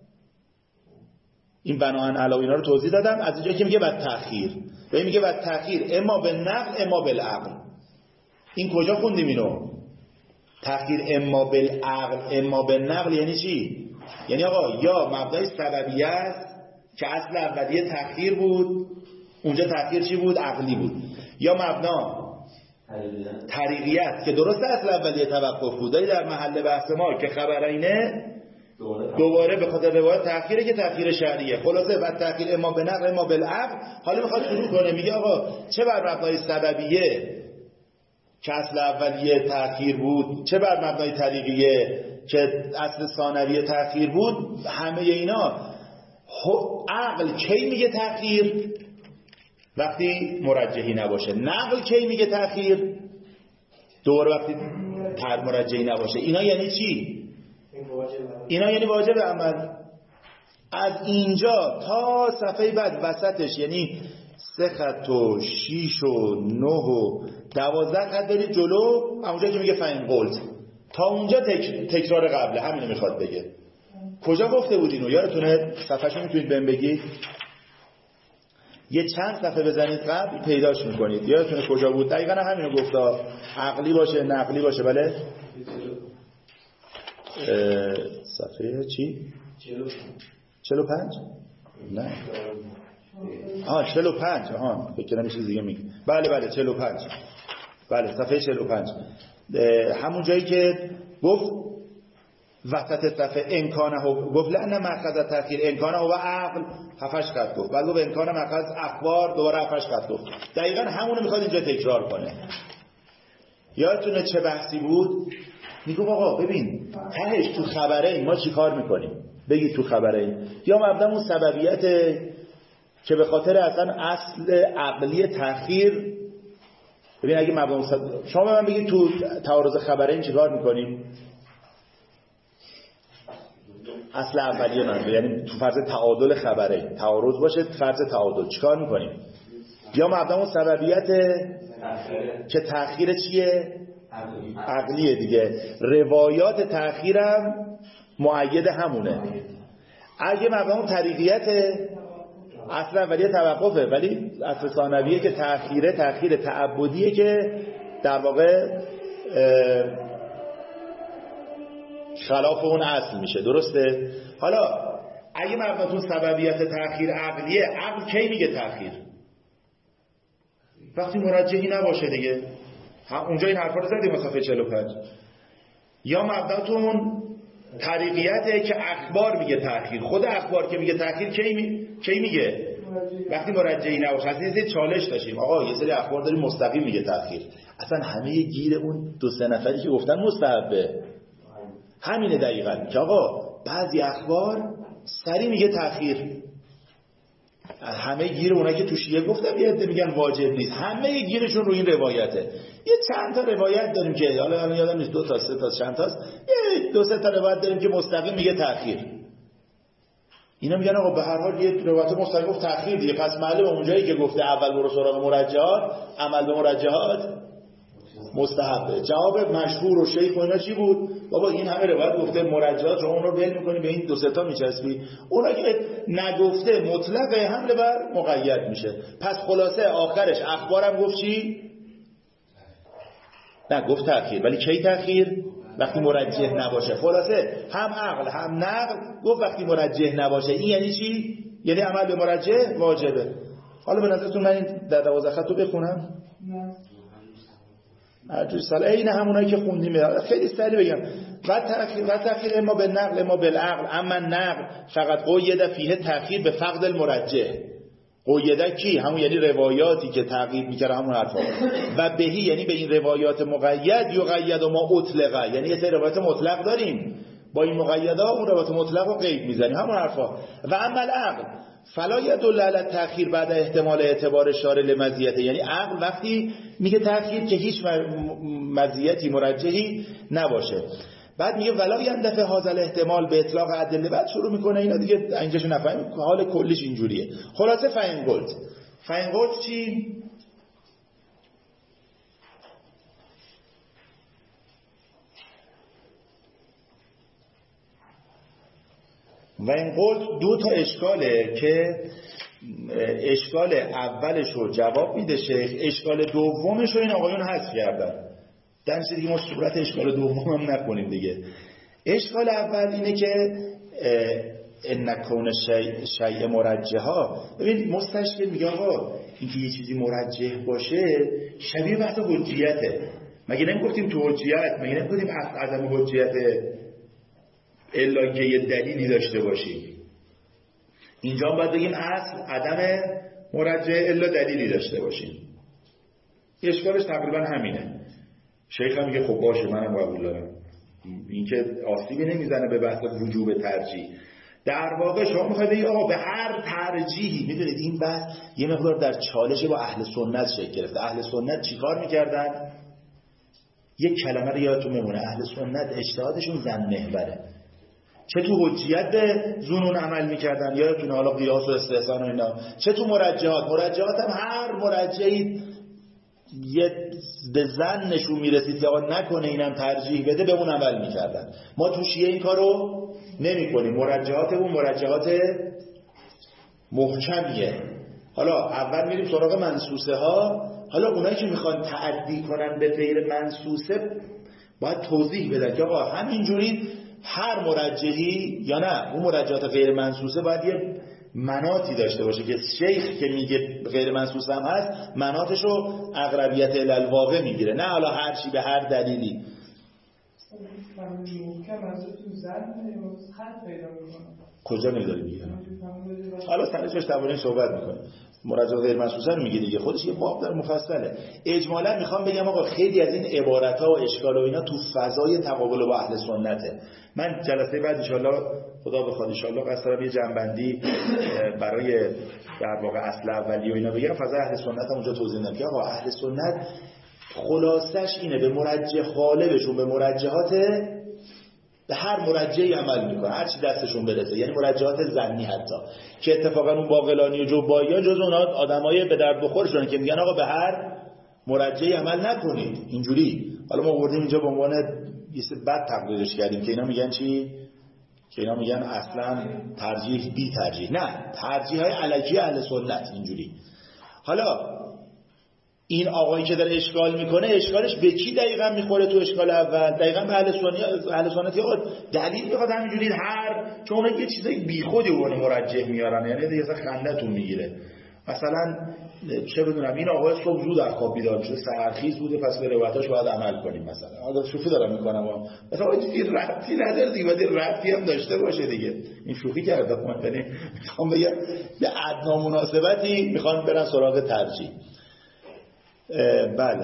این بناهن علاوه اینا رو توضیح دادم. از اینجا که میگه بعد تأخیر، ببین میگه بعد تأخیر اما به نقل اما بالعقل. این کجا خوندیم اینو؟ تأخیر اما بالعقل اما بالنقل یعنی چی؟ یعنی آقا یا مبنای سببیه است که اصل اولیه تأخیر بود، اونجا تأخیر چی بود؟ عقلی بود. یا مبنا طریقیت که درست اصل اولیه توقف بود، در محل بحث ما که خبرینه دوباره به خاطر روایت تأخیره که تأخیر شرعیه. خلاصه بعد تأخیر اما به نقل اما بالعقل. حالا میخواد شروع کنه میگه آقا چه بر مبنای سببیه که اصل اولیه تأخیر بود، چه بر مبنای طریقیه که اصل ثانویه تأخیر بود، همه اینا عقل کی میگه تأخیر؟ وقتی مرجحی نباشه. نقل کی میگه تأخیر؟ دوباره وقتی تر مرجحی نباشه. اینا یعنی چی؟ اینا یعنی واجب عمل. از اینجا تا صفحه بعد وسطش یعنی سه خط و شیش و نه و دوازده خط برید جلو، اونجا که میگه فاین قلت تا اونجا تک... تکرار قبله. همینو میخواد بگه. کجا گفته بود اینو؟ یادتونه؟ صفحه‌شو میتونید بهم بگید؟ یه چند صفحه بزنید قبل پیداش میکنید. یادتونه کجا بود؟ دقیقاً همینو گفتا. عقلی باشه نقلی باشه. بله صفحه چی؟ چهل و پنج؟ نه آها چهل و پنج. آها فکر کنم چیز دیگه میگه. بله بله چهل و پنج. بله صفحه چهل و پنج. همون جایی که گفت وسط صفحه امکانه گفت لأن مأخذ تأخیر امکانه و عقل هفتش خط گفت. بعد گفت امکانه مأخذ اخبار دوباره هفتش خط گفت. دقیقاً همونو میخواد اینجا تکرار کنه. یادتونه چه بحثی بود؟ میگم آقا ببین تهش تو خبره ما چی کار میکنیم؟ بگید تو خبره یا مبدأ سببیت که به خاطر اصلا اصل عقلی تأخیر. ببین اگه مبدأ سب... شما به من بگید تو تعارض خبره چی کار میکنیم؟ اصل اولیه من یعنی تو فرض تعادل خبره تعارض باشه، فرض تعادل چیکار میکنیم؟ یا مبدأ سببیت که تأخیر چیه؟ عقلیه دیگه. روایات تأخیرم مؤید همونه. اگه مبدأ طریقیت اصل اولیه توقفه، ولی اصل ثانویه که تأخیره تأخیر تعبدیه که در واقع خلاف اون اصل میشه. درسته؟ حالا اگه مبناتون سببیت تأخیر عقلیه، عقل کی میگه تأخیر؟ وقتی مرجحی نباشه دیگه. اونجا این حرفا رو زدیم صفحه چهل و پنج. یا مبناتون طریقیته که اخبار میگه تأخیر. خود اخبار که میگه تأخیر کی می... کی میگه؟ وقتی مرجحی نباشه. اصلا یه چالش داشتیم آقا یه سری اخبار داریم مستقیم میگه تأخیر. اصلا همه گیر اون دو سه نفری که گفتن مستحبه همینه دقیقاً که آقا بعضی اخبار سری میگه تأخیر. همه گیر اونایی که تو شیعه گفتم یه عده میگن واجب نیست، همه گیرشون رو این روایته. یه چند تا روایت داریم که حالا الان یادم نیست دو تا سه تا چند تاست، یه دو سه تا روایت داریم که مستقیم میگه تأخیر. اینا میگن آقا به هر حال یه روایت مستقیم گفت تأخیر دیگه، پس معلومه اونجایی که گفته اول برو سراغ مرجحات، عمل به مرجحات مستحبه. جواب مشهور و شیخ و اینا چی بود؟ بابا این همه روایت گفته مرجحات رو اون رو ول می‌کنی به این دو سه تا میچسبی. اونا که نگفته مطلق حمله بر مقید میشه. پس خلاصه آخرش اخبارم گفت چی؟ نه گفت تأخیر، ولی کی تأخیر؟ وقتی مرجح نباشه. خلاصه هم عقل هم نقل گفت وقتی مرجح نباشه. این یعنی چی؟ یعنی عمل به مرجح واجبه. حالا به نظرتون من این در دوازده خط رو بخونم؟ نه عجوز سال این همونایی که خوندیم. خیلی سریع بگم. و تأخیر و تأخیر اما به نقل اما بالعقل، اما نقل فقط قید فیه تأخیر به فقد المرجح. قیده کی؟ همون یعنی روایاتی که تعقیب میکرد همون حرفا. و بهی یعنی به این روایات مقید یقید و ما اطلقه، یعنی یه سری روایات مطلق داریم با این مقیدها اون روایات مطلق رو قید میزنیم همون حرفا. و اما العقل فلا يدل علی تأخیر بعد احتمال اعتبار شارع لمزیته، یعنی عقل وقتی میگه تأخیر که هیچ مزیتی مرجحی نباشه. بعد میگه ولا یندفع هذا الاحتمال به اطلاق ادله. بعد شروع میکنه اینا دیگه اینجاشو نفهمیم حال کلیش اینجوریه. خلاصه فاین قلت فاین قلت چی؟ و این قلت دو تا اشکاله که اشکال اولش رو جواب میده شیخ، اشکال دومش رو این آقایون حذف کردن. در چه دیگه ما صورت اشکال دوم هم نکنیم دیگه. اشکال اول اینه که ان نکون شیء شیء مرجحا. ببین مستشکل میگه آقا اینکه یه چیزی مرجح باشه شبیه بحث حجیته. مگه نمیگفتیم تو حجیت، مگه نمیگفتیم عدم حجیت الا که یه دلیلی داشته باشیم؟ اینجا هم باید بگیم اصل عدم مرجح الا دلیلی داشته باشیم. اشکالش تقریبا همینه. شیخ هم میگه خب باشه منم قبول دارم، این که آسیبی نمیزنه به بحث وجوب ترجیح. در واقع شما میخواید بگید آقا به هر ترجیحی، میدونید این بحث یه مقدار در چالش با اهل سنت شکل گرفته. اهل سنت چیکار میکردن؟ یک کلمه رو یادتون میمونه، اهل سنت اجتهادشون زن محوره. چه تو حجیت به ظنون عمل میکردن، یادتونه حالا قیاس و استحسان و اینا، چه تو مرجحات. مرجحات هم هر مرجحی یه به زن نشون میرسید که آقا نکنه اینم ترجیح بده به اون عمل میکردن. ما تو شیعه این کارو نمی کنیم. مرجحات اون مرجحات محکمیه. حالا اول میریم سراغ منسوسه ها. حالا اونایی که میخوان تعدی کنن به غیر منسوسه باید توضیح بدن که آقا همینجوری هر مرجحی یا نه اون مرجحات غیر منسوسه باید یه مناطی داشته باشه که شیخ که میگه غیر منسوس هم هست مناطش رو اقربیت الالواقع میگیره، نه حالا هر چی به هر دلیلی. کجا میداری میگه؟ حالا سرش درباره صحبت میکنه. مرجع غیر منسوسه رو میگه دیگه، خودش یه باب در مفصله. اجمالا میخوام بگم آقا خیلی از این عبارت‌ها و اشکال و اینا تو فضای تقابل با اهل سنته. من جلسه بعد ان شاءالله خدا بخواد ان شاءالله قصد دارم یه جنبندی برای در واقع اصل اولی و اینا بگم. فضای اهل سنت هم اونجا توضیح میدم که آقا اهل سنت خلاصش اینه به مرجح غالبشون به مرجحات به هر مرجعی عمل میکنن، هر چی دستشون برسه، یعنی مرجعات ظنی حتی که اتفاقا اون باقلانی و جبایی جز اونها آدمای به درد بخورشون که میگن آقا به هر مرجعی عمل نکنید اینجوری. حالا ما آوردیم اینجا به عنوان یه چیز بد تقلیدش کردیم که اینا میگن چی؟ که اینا میگن اصلا ترجیح بی ترجیح. نه، ترجیح های الکی اهل سنت اینجوری. حالا این آقایی که داره اشکال میکنه، اشکالش به کی دقیقا میخوره تو اشکال اول؟ دقیقا به اهل سنت. اهل سنت آقا دلیل میخواد همینجوری هر چون اونا یه چیزای بیخودی اون مرجح میارن، یعنی دیگه اصلا خندتون میگیره. مثلا چه بدونم این آقای صبح زود از خواب بیدار میشه، سحرخیز بوده، پس به روایتاش باید عمل کنیم. مثلا آقا شوخی دارم میکنم، مثلا آقا چیزی ربطی نداره دیگه، باید ربطی هم داشته باشه دیگه. این شوخی کرده من، یعنی میخوام بگم به ادنا مناسبتی میخوان برن سراغ ترجیح. بله،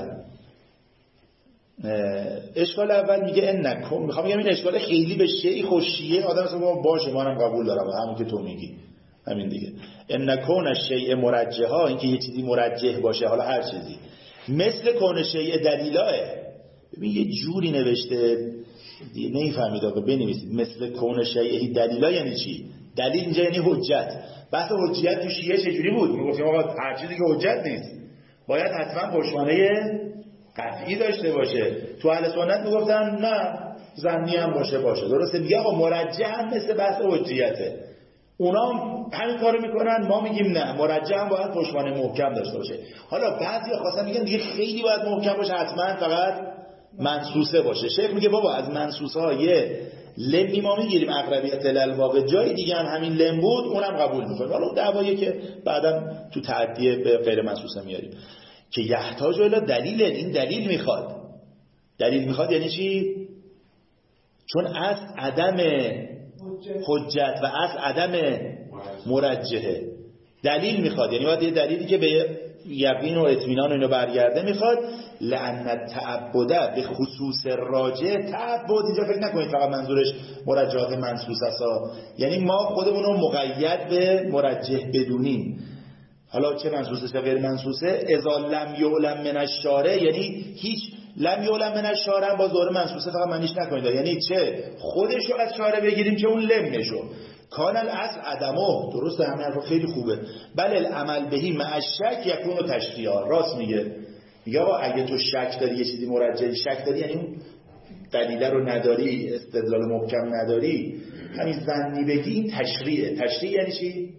اشکال اول میگه ان نکن، میخوام بگم این اشکال خیلی به شیء خوشیه آدم اصلا باشه، منم قبول دارم همون که تو میگی، همین دیگه. ان نکون الشیء مرجحا، این که یه چیزی مرجح باشه، حالا هر چیزی، مثل کون شیء دلیلاه. ببین یه جوری نوشته دیگه نمیفهمید، آقا بنویسید مثل کون شیء دلیلا یعنی چی؟ دلیل اینجا یعنی حجت. بحث حجت تو شیعه چجوری بود؟ میگفتیم آقا هر چیزی که حجت نیست باید حتما پشتوانه قطعی داشته باشه. تو اهل سنت میگفتن نه، ظنی هم باشه باشه. درسته، میگه آقا مرجح هم مثل بحث حجیته. اونا همین کارو میکنن، ما میگیم نه، مرجح هم باید پشتوانه محکم داشته باشه. حالا بعضیا خواستن میگن دیگه خیلی باید محکم باشه، حتما فقط منسوسه باشه. شیخ میگه بابا از منسوسه ها یه لمی ما میگیریم، اقربیت الالواقع، جای دیگه هم همین لم بود اونم قبول میکنیم. حالا دعوایی که بعداً تو تعدیه به غیر منسوسه میاریم که یحتاج الی دلیل، این دلیل میخواد. دلیل میخواد یعنی چی؟ چون از عدم حجت و از عدم مرجحه دلیل میخواد، یعنی باید یه دلیلی که به یقین و اطمینان و اینو برگرده میخواد. لأن التعبد به خصوص راجع، تعبد اینجا فکر نکنید فقط منظورش مرجحات منسوس است، یعنی ما خودمون رو مقید به مرجح بدونیم، حالا چه منسوسه چه غیر منسوسه. اذا لم یعلم من الشارع، یعنی هیچ لم یعلم من الشارع با ظاهر منسوسه فقط معنیش نکنید، یعنی چه خودشو از شارع بگیریم چه اون لمشو. کان الاصل عدمه، درسته، همین حرف خیلی خوبه. بل العمل بهی مع الشک یکون تشریعا. راست میگه، میگه آقا اگه تو شک داری، یه چیزی مرجح شک داری، یعنی اون دلیل رو نداری، استدلال محکم نداری، همین ظنی بگی، این تشریعه. تشریع یعنی چی؟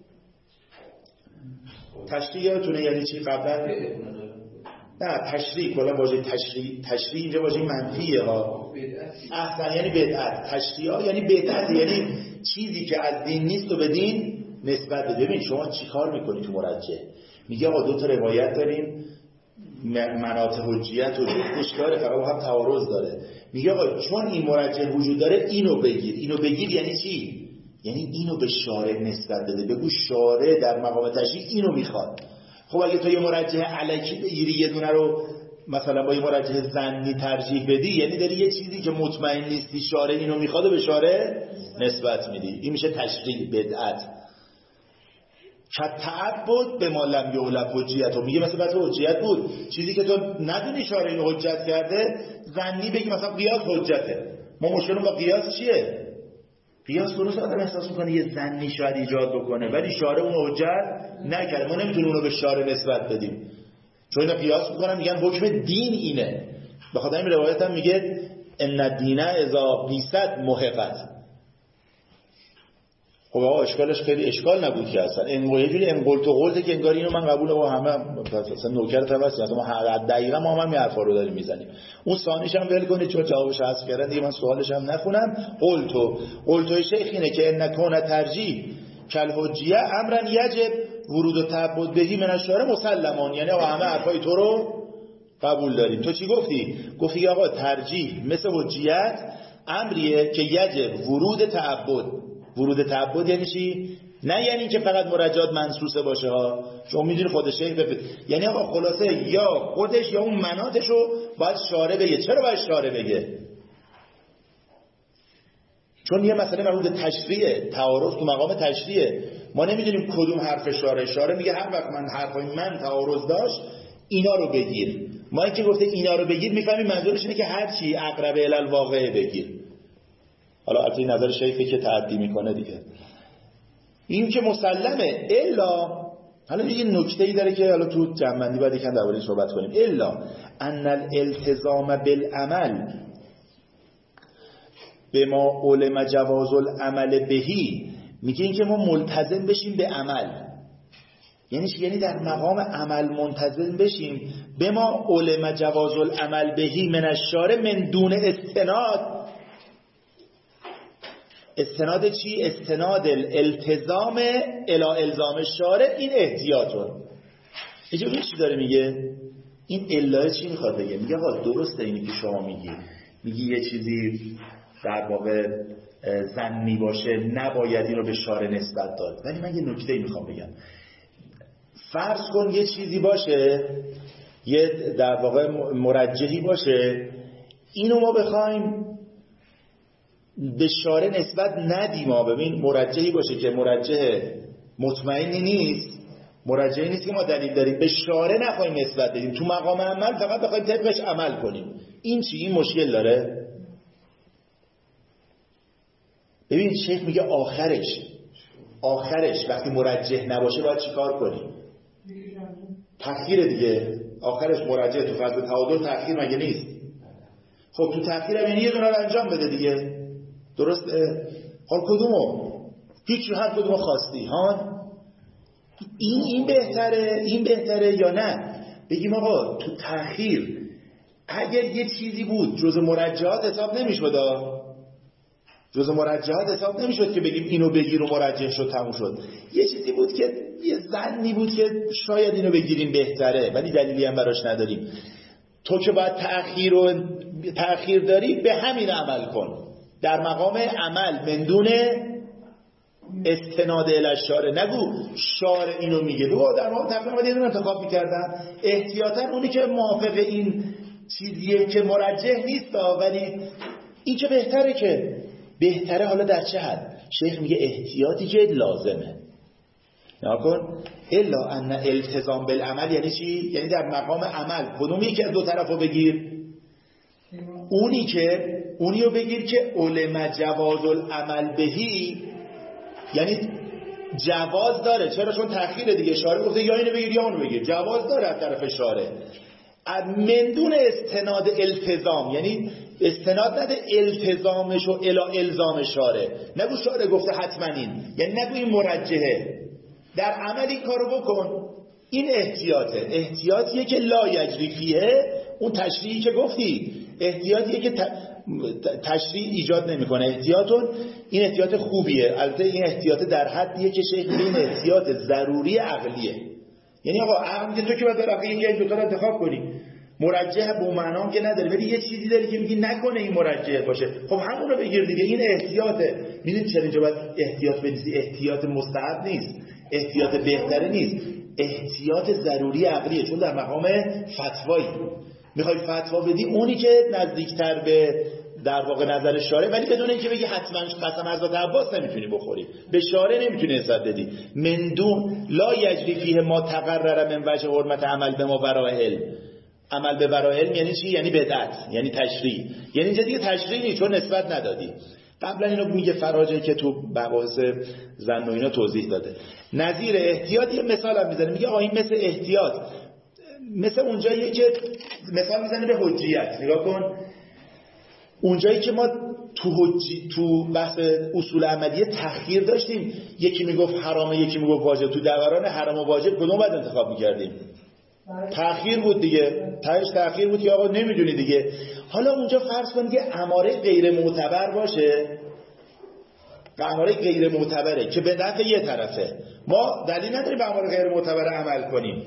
تشریع یادتونه یعنی چی قبلا؟ نه، تشریع کلا واژه تشریع، تشریع اینجا واژه منفیه ها. احسن، یعنی بدعت. تشریع یعنی بدعت، یعنی چیزی که از دین نیست و به دین نسبت بده. ببین شما چیکار میکنی تو مرجح؟ میگه آقا دو تا روایت داریم، مناط حجیت و جفتش داره، فقط هم تعارض داره. میگه آقا چون این مرجح وجود داره اینو بگیر. اینو بگیر یعنی چی؟ یعنی اینو به شارع نسبت بده، بگو شارع در مقام تشریع اینو میخواد. خب اگه تو یه مرجح الکی بگیری یه دونه رو مثلا با یه مرجح ظنی ترجیح بدی، یعنی داری یه چیزی که مطمئن نیستی شارع اینو میخواد و به شارع نسبت میدی. این میشه تشریع، بدعت. که تعبد به ما لم یعلم حجیته، میگه مثلا بحث حجیت بود، چیزی که تو ندونی شارع اینو حجت کرده، ظنی بگی مثلا قیاس حجته. ما مشکلمون با قیاس چیه؟ قیاس درست آدم احساس میکنه یه ظنی شاید ایجاد بکنه، ولی شارع اونو حجت نکرده، ما نمیتونیم اونو به شارع نسبت بدیم، چون اینا قیاس میکنن میگن حکم دین اینه. بخاطر این روایت هم میگه ان الدین اذا بیست محقت. خب آقا اشکالش خیلی اشکال نبود که اصلا این یه جوری انقلت و قلته که انگار اینو من قبول با همه اصلا نوکر توسط اصلا ما هر دقیقاً ما هم حرفا رو داریم میزنیم. اون ثانیش هم ول کنید چون جوابش حذف کردن دیگه، من سوالش هم نخونم. قلتو قلتو شیخ اینه که ان کون ترجیح کل حجیه امرا یجب ورود و تعبد بهی من الشارع مسلمان، یعنی آقا همه حرفای تو رو قبول داریم. تو چی گفتی؟ گفتی آقا ترجیح مثل حجیت امریه که یجب ورود تعبد. ورود تعبد یعنی چی؟ نه یعنی که فقط مرجعات منسوسه باشه ها، چون میدونی خودش بفید. یعنی آقا خلاصه یا خودش یا اون مناطشو باید شارع بگه. چرا باید شارع بگه؟ چون یه مسئله مربوط به تشریع، تعارض تو مقام تشریع، ما نمیدونیم کدوم حرف شارع. شارع میگه هر وقت من حرفای من تعارض داشت اینا رو بگیر. ما اینکه گفته اینا رو بگیر میفهمیم منظورش اینه که هر چی اقرب الی الواقع بگیر. حالا البته این نظر شیخی که تعدی میکنه دیگه، این که مسلمه. الا حالا یه نکته‌ای داره که حالا تو جمع‌بندی باید یکم درباره‌اش صحبت کنیم. الا ان الالتزام بالعمل بما علم جواز العمل بهی، میگه این که ما ملتزم بشیم به عمل، یعنی چی؟ یعنی در مقام عمل منتظم بشیم به ما علم جواز العمل بهی من الشارع من دون استناد. استناد چی؟ استناد الالتزام الی الزام الشارع. این احتیاطون. اینجا چی داره میگه؟ این الا چی میخواد بگه؟ میگه آقا درسته اینی که شما میگی، میگی یه چیزی در واقع ظنی باشه نباید این رو به شارع نسبت داد، ولی من یه نکته میخوام بگم. فرض کن یه چیزی باشه، یه در واقع مرجحی باشه، اینو ما بخوایم به شارع نسبت ندیم. ما ببین مرجحی باشه که مرجح مطمئنی نیست، مرجحی نیست که ما دلیل داریم، به شارع نخواهیم نسبت بدیم، تو مقام عمل فقط بخوایم طبقش عمل کنیم. این چی؟ این مشکل داره. ببین شیخ میگه آخرش آخرش وقتی مرجح نباشه باید چی کار کنیم؟ تأخیر دیگه. آخرش مرجح تو فضل تعادل تأخیر مگه نیست؟ خب تو تأخیر هم یعنی یه دونه رو انجام بده دیگه، درسته؟ حال کدومو؟ هیچ هر کدومو خواستی ها؟ این این بهتره این بهتره یا نه؟ بگیم آقا تو تأخیر اگر یه چیزی بود جز مرجحات حساب نمیشد، جز مرجحات حساب نمیشد که بگیم اینو بگیر و مرجح شد تموم شد. یه چیزی بود که یه ظنی بود که شاید اینو بگیریم بهتره ولی دلیلی هم براش نداریم. تو که باید تأخیر و تأخیر داری به همین عمل کن، در مقام عمل من دون استناد الی الشارع. نگو شارع اینو میگه، بگو در مقام تأخیر باید اینو انتخاب میکردن. احتیاطاً اونی که موافق این چیزیه که مرجح نیست ولی این که بهتره، که بهتره. حالا در چه حد؟ شیخ میگه احتیاطی که لازمه. نکن الا ان التزام بالعمل یعنی چی؟ یعنی در مقام عمل کدومی که دو طرفو بگیر؟ اونی که اونی رو بگیر که علم جواز العمل بهی، یعنی جواز داره. چرا؟ چون تأخیر دیگه. شارع گفته یا اینو بگیر یا اونو بگیر، جواز داره از طرف شارع. من دون استناد التزام، یعنی استناد نده التزامش و الی الزام شارع. نگو شارع گفته حتما این، یعنی نگو این مرجحه، در عمل این کارو بکن. این احتیاطه. احتیاطیه که لا یجری فیه، اون تشریعی که گفتی احتیاطیه که تشریع ایجاد نمیکنه. احتیاطون این احتیاط خوبیه. البته این احتیاط در حدیه که شیخ میگه این احتیاط ضروری عقلیه. یعنی آقا عقل میگه تو که باید در یکی این دو تا رو انتخاب کنی. مرجح به معنام که نداره، ولی یه چیزی داری که میگی نکنه این مرجح باشه، خب همون رو بگیر دیگه. این احتیاطه. میدونید چرا اینجا باید احتیاط بنویسی؟ احتیاط مستحب نیست، احتیاط بهتره نیست، احتیاط ضروری عقلیه. چون در مقام فتوایی میخوای فتوا بدی، اونی که نزدیکتر به در واقع نظر شارع، ولی بدون اینکه بگی حتما قسم حضرت عباس نمیتونی بخوری، به شارع نمیتونی نسبت بدی. من دون لا یجری فیه ما تقرر من وجه حرمت عمل به ما ورای علم. عمل به ورای علم یعنی چی؟ یعنی بدعت، یعنی تشریع. یعنی اینجا دیگه تشریع نیست چون نسبت ندادی. قبلا اینو میگه فراجه که تو مباحث ظن و اینا توضیح داده. نظیر احتیاط یه مثال هم میزنه، میگه آقا این مثل احتیاط، مثل اونجاییه که مثال میزنه به حجیت. نگاه کن اونجایی که ما تو حجی تو بحث اصول عملیه تخییر داشتیم، یکی میگفت حرامه یکی میگفت واجب، تو دوران حرام و واجب کدوم باید انتخاب میکردیم؟ تأخیر بود دیگه. تهش تأخیر بود که آقا نمیدونی دیگه. حالا اونجا فرض کن که اماره غیر معتبر باشه، اماره غیر معتبره که به نفع یه طرفه، ما دلیل نداریم به اماره غیر معتبر عمل کنیم،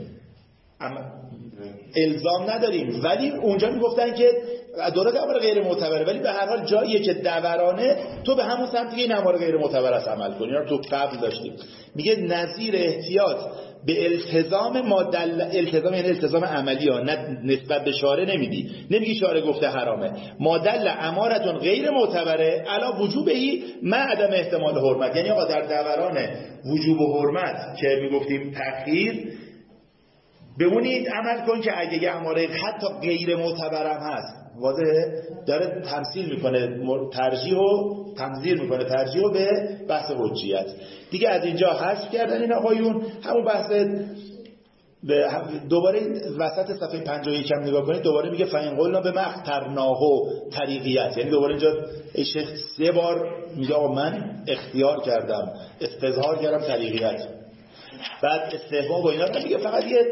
الزام نداریم. ولی اونجا میگفتن که درست اماره غیر معتبره، ولی به هر حال جاییه که دورانه تو به همون سمتی که این اماره غیر معتبر است عمل کنی. اینا تو قبل داشتیم. میگه نظیر احتیاط به التزام ما دل، التزام یعنی التزام عملی ها، نه نسبت به شارع نمیدی، نمیگی شارع گفته حرامه. ما دل امارتون غیر معتبره علا وجوبهی ما عدم احتمال حرمت، یعنی آقا در دوران وجوب و حرمت که میگفتیم تأخیر، به اونی عمل کن که اگه یه اماره حتی غیر معتبرم هست واضحه؟ داره تمثیل میکنه ترجیح و تمثیل میکنه ترجیح و به بحث حجیت. دیگه از اینجا حذف کردن این آقایون. همون بحث دوباره وسط صفحه پنجاه و یک هم نگاه کنید، دوباره میگه فاین قلنا به مخترناه و طریقیت، یعنی دوباره اینجا شیخ سه بار میگه آقا من اختیار کردم، استظهار کردم طریقیت. بعد استحباب و اینا رو میگه. فقط یه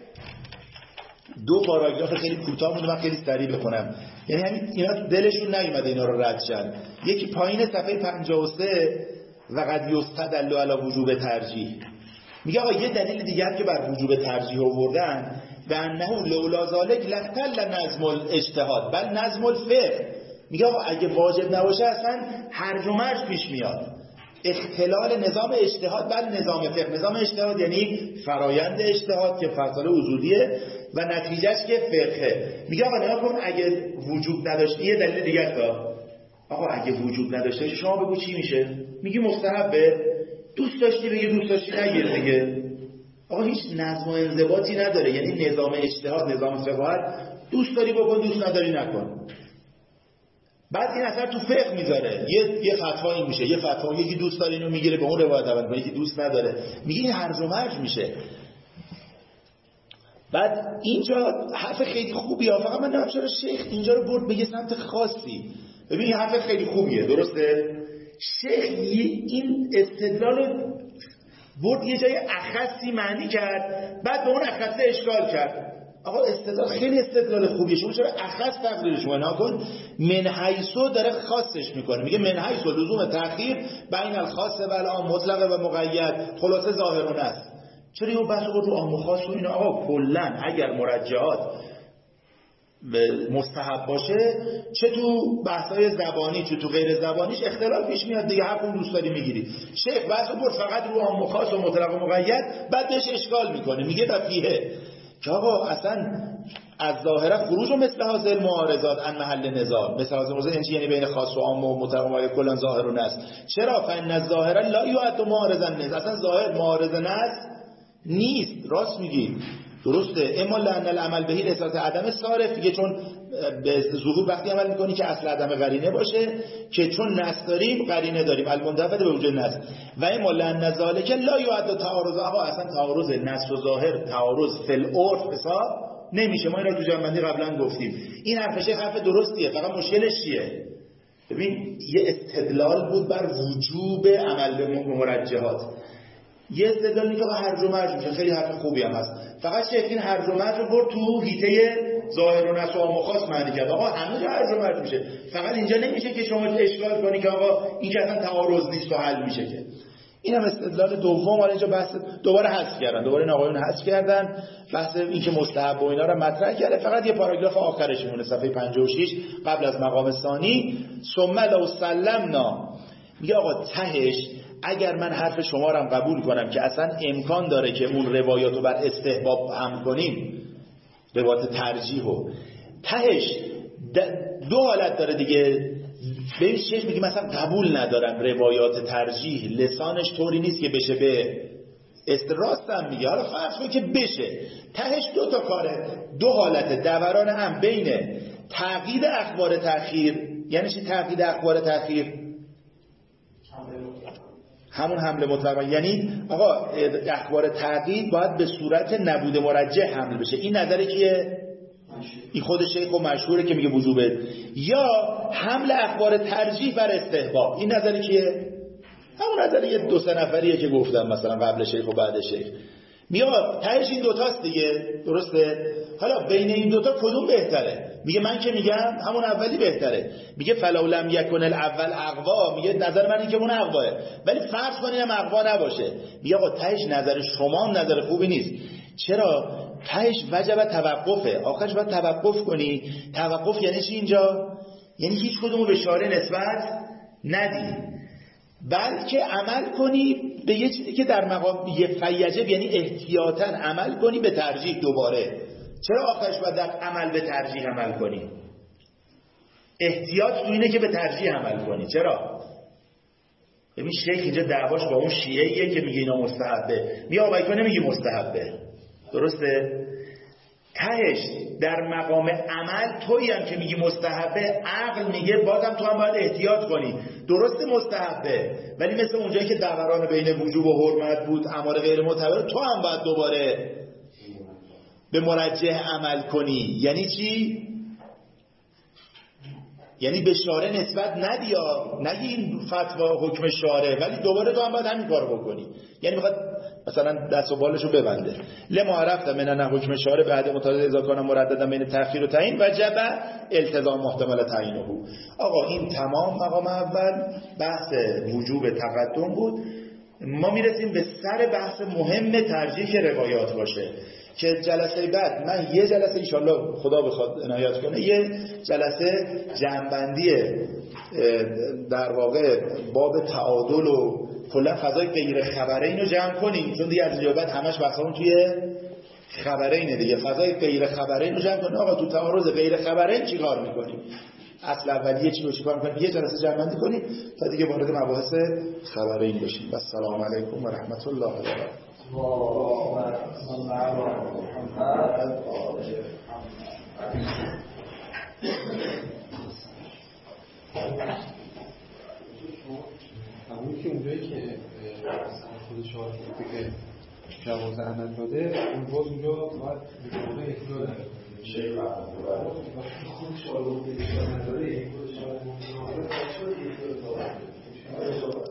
دو پاراگراف خیلی کوتاه مونده، من خیلی سریع بخونم، یعنی همین اینا دلشون نیومده اینا رو رد شن. یکی پایین صفحه پنجاه و سه و قد یستدل علی وجوب ترجیح، میگه آقا یه دلیل دیگر که بر وجوب ترجیح آوردن و انه لولا ذالک لختل نظم الاجتهاد بل نظم الفقه. میگه آقا اگه واجب نباشه اصلا هرج و مرج پیش میاد، اختلال نظام اجتهاد بل نظام فقه. نظام اجتهاد یعنی فرایند اجتهاد که فصل اصولیه و نتیجهش که فقهه. میگه آقا نگاه کن اگه وجوب نداشتی، یه دلیل دیگر دا آقا اگه وجوب نداشته شما بگو چی میشه؟ میگی مستحبه، دوست داشتی بگی دوست داشتی نگیر دیگه. آقا هیچ نظم و انضباطی نداره، یعنی نظام اجتهاد نظام فقه دوست داری بکن دوست نداری نکن. بعد این اثر تو فقه میذاره، یه یه فتوایی میشه، یه فتوا یکی دوست داره اینو میگیره به اون روایت عمل کنه، یکی دوست نداره، میگه این هرج و مرج میشه. بعد اینجا حرف خیلی خوبیه، فقط من نمیدونم چرا شیخ اینجا رو برد به یه سمت خاصی. ببین این حرف خیلی خوبیه، درسته؟ شیخ این استدلال برد یه جای اخصی معنی کرد، بعد به اون اخصه اشکال کرد. آقا استدلال خیلی استدلال خوبیه، شما چرا اخص تقدیرش نکن؟ من حیثو داره خاصش میکنه، میگه من حیثو لزوم تأخیر بین الخاص و العام مطلق و مقید خلاصه ظاهرون است. چرا اینو بحث بود رو عام و خاص و اینا؟ آقا کلا اگر مرجحات مستحب باشه، چه تو بحث‌های زبانی چه تو غیر زبانیش اختلاف پیش میاد دیگه، هر کدوم دوست داری میگیری. شیخ بحث بود فقط رو عام و خاص و مطلق و مقید، بعد بهش اشکال میکنه، میگه فیه که آقا اصلا از ظاهره خروج و مثل حاصل معارضات ان محل نزاع، مثل حاصل موضوع یعنی بین خاص و عام و مطلق و مقید کلا ظاهرون است. چرا؟ فإن الظاهر لا یعد معارضا نیست، اصلا ظاهر معارض است نیست. راست میگی، درسته. اما لأن العمل بهی اثبات عدم صارف، دیگه چون به ظهور وقتی عمل میکنی که اصل عدم قرینه باشه، که چون نص داریم قرینه داریم المندفع به وجود نص. و اما لأن ذالک لا یعد تعارض، آقا اصلا تعارض نص و ظاهر تعارض فی العرف حساب نمیشه. ما این رو تو جنبندی قبلا گفتیم. این حرفش حرف درستیه، فقط مشکلش چیه؟ ببین یه استدلال بود بر وجوب عمل به مرجحات، یه استدلالی که هرج و مرج میشه، خیلی حرف خوبی هم هست. فقط شیخ این هرج و مرج رو برد تو حیطه ظاهر و نص و عام و خاص معنی کرد. آقا همه جا هرج و مرج میشه، فقط اینجا نمیشه که شما اشکال کنی که آقا این که اصلا تعارض نیست و حل میشه. که این هم استدلال دوم. حالا اینجا بحث دوباره حذف کردن، دوباره این آقایون حذف کردن بحث این که مستحب و اینا رو مطرح کرده. فقط یه پاراگراف آخرش میمونه صفحه پنجاه و شش قبل از مقام ثانی. ثم لو سلمنا، میگه آقا تهش اگر من حرف شما رو قبول کنم که اصلا امکان داره که اون روایاتو بر استحباب هم کنیم، روایات ترجیحو، تهش دو حالت داره دیگه. به این شیخ میگه مثلا قبول ندارم روایات ترجیح، لسانش طوری نیست که بشه به استراستم میگه، حالا فرض کن که بشه. تهش دو تا کاره، دو حالت دوران هم بین تقیید اخبار تأخیر. یعنی چی تقیید اخبار تأخیر؟ همون حمله مطلق، یعنی آقا اخبار تقیید باید به صورت نبود مرجح حمل بشه. این نظری که این خود شیخ و مشهوره که میگه وجوبه. یا حمل اخبار ترجیح بر استحباب، این نظری که همون نظری یه دو سه نفریه که گفتم مثلا قبل شیخ و بعد شیخ. میگه تهش این دوتاست دیگه، درسته؟ حالا بین این دوتا کدوم بهتره؟ میگه من که میگم همون اولی بهتره. میگه فلو لم یکن الاول اقوا، میگه نظر من این که اون اقواه، ولی فرض کنیم هم اقوا نباشه. میگه آقا تهش نظر شما هم نظر خوبی نیست. چرا؟ تهش وجب توقفه، آخرش باید توقف کنی. توقف یعنی چی اینجا؟ یعنی هیچ کدومو به شارع نسبت ندی، بلکه عمل کنی به یه چیزی که در مقام یه فیجب، یعنی احتیاطاً عمل کنی به ترجیح. دوباره چرا آخرش باید در عمل به ترجیح عمل کنی؟ احتیاط تو اینه که به ترجیح عمل کنی. چرا؟ ببین شیخ اینجا دعواش با اون شیعیه که میگه اینا مستحبه، میگه آقا تو نمیگی مستحبه، درسته؟ تهش در مقام عمل تویی هم که میگی مستحبه، عقل میگه بازم تو هم باید احتیاط کنی. درسته مستحبه، ولی مثل اونجایی که دوران بین وجوب و حرمت بود امر غیر معتبر، تو هم باید دوباره به مرجح عمل کنی. یعنی چی؟ یعنی به شارع نسبت ندی، نگی این فتوا حکم شارع، ولی دوباره تو هم باید همین کارو بکنی. یعنی میخواد مثلا دست و بالشو ببنده. لما عرفت من ان حکم شارع بعد متعدد اذا کان مرددا بین تأخیر و تعیین وجب التزام محتمل تعیینه. آقا این تمام مقام اول بحث وجوب تقدم بود. ما میرسیم به سر بحث مهم ترجیح که روایات باشه که جلسه بعد من یه جلسه انشالله خدا بخواد عنایت کنه یه جلسه جمع‌بندی در واقع باب تعادل و کلا فضای غیر خبرین رو جمع کنیم، چون دیگه از اینجا بعد همش بحثمون توی خبرینه دیگه. فضای غیر خبرین رو جمع کنیم. آقا تو تعارض غیر خبرین چیکار میکنیم؟ اصل اولیه چی رو چیکار میکنیم؟ یه جلسه جمع‌بندی کنیم تا دیگه وارد مباحث خبرین بشیم. و السلام علیکم و رحمت الله و برکاته. همون که اونجایی که خود شاهد که جواز عمل داده اون باز اونجا باید به موقع احتیاط داره شیخ خود شاهد که عمل داره خود شاهد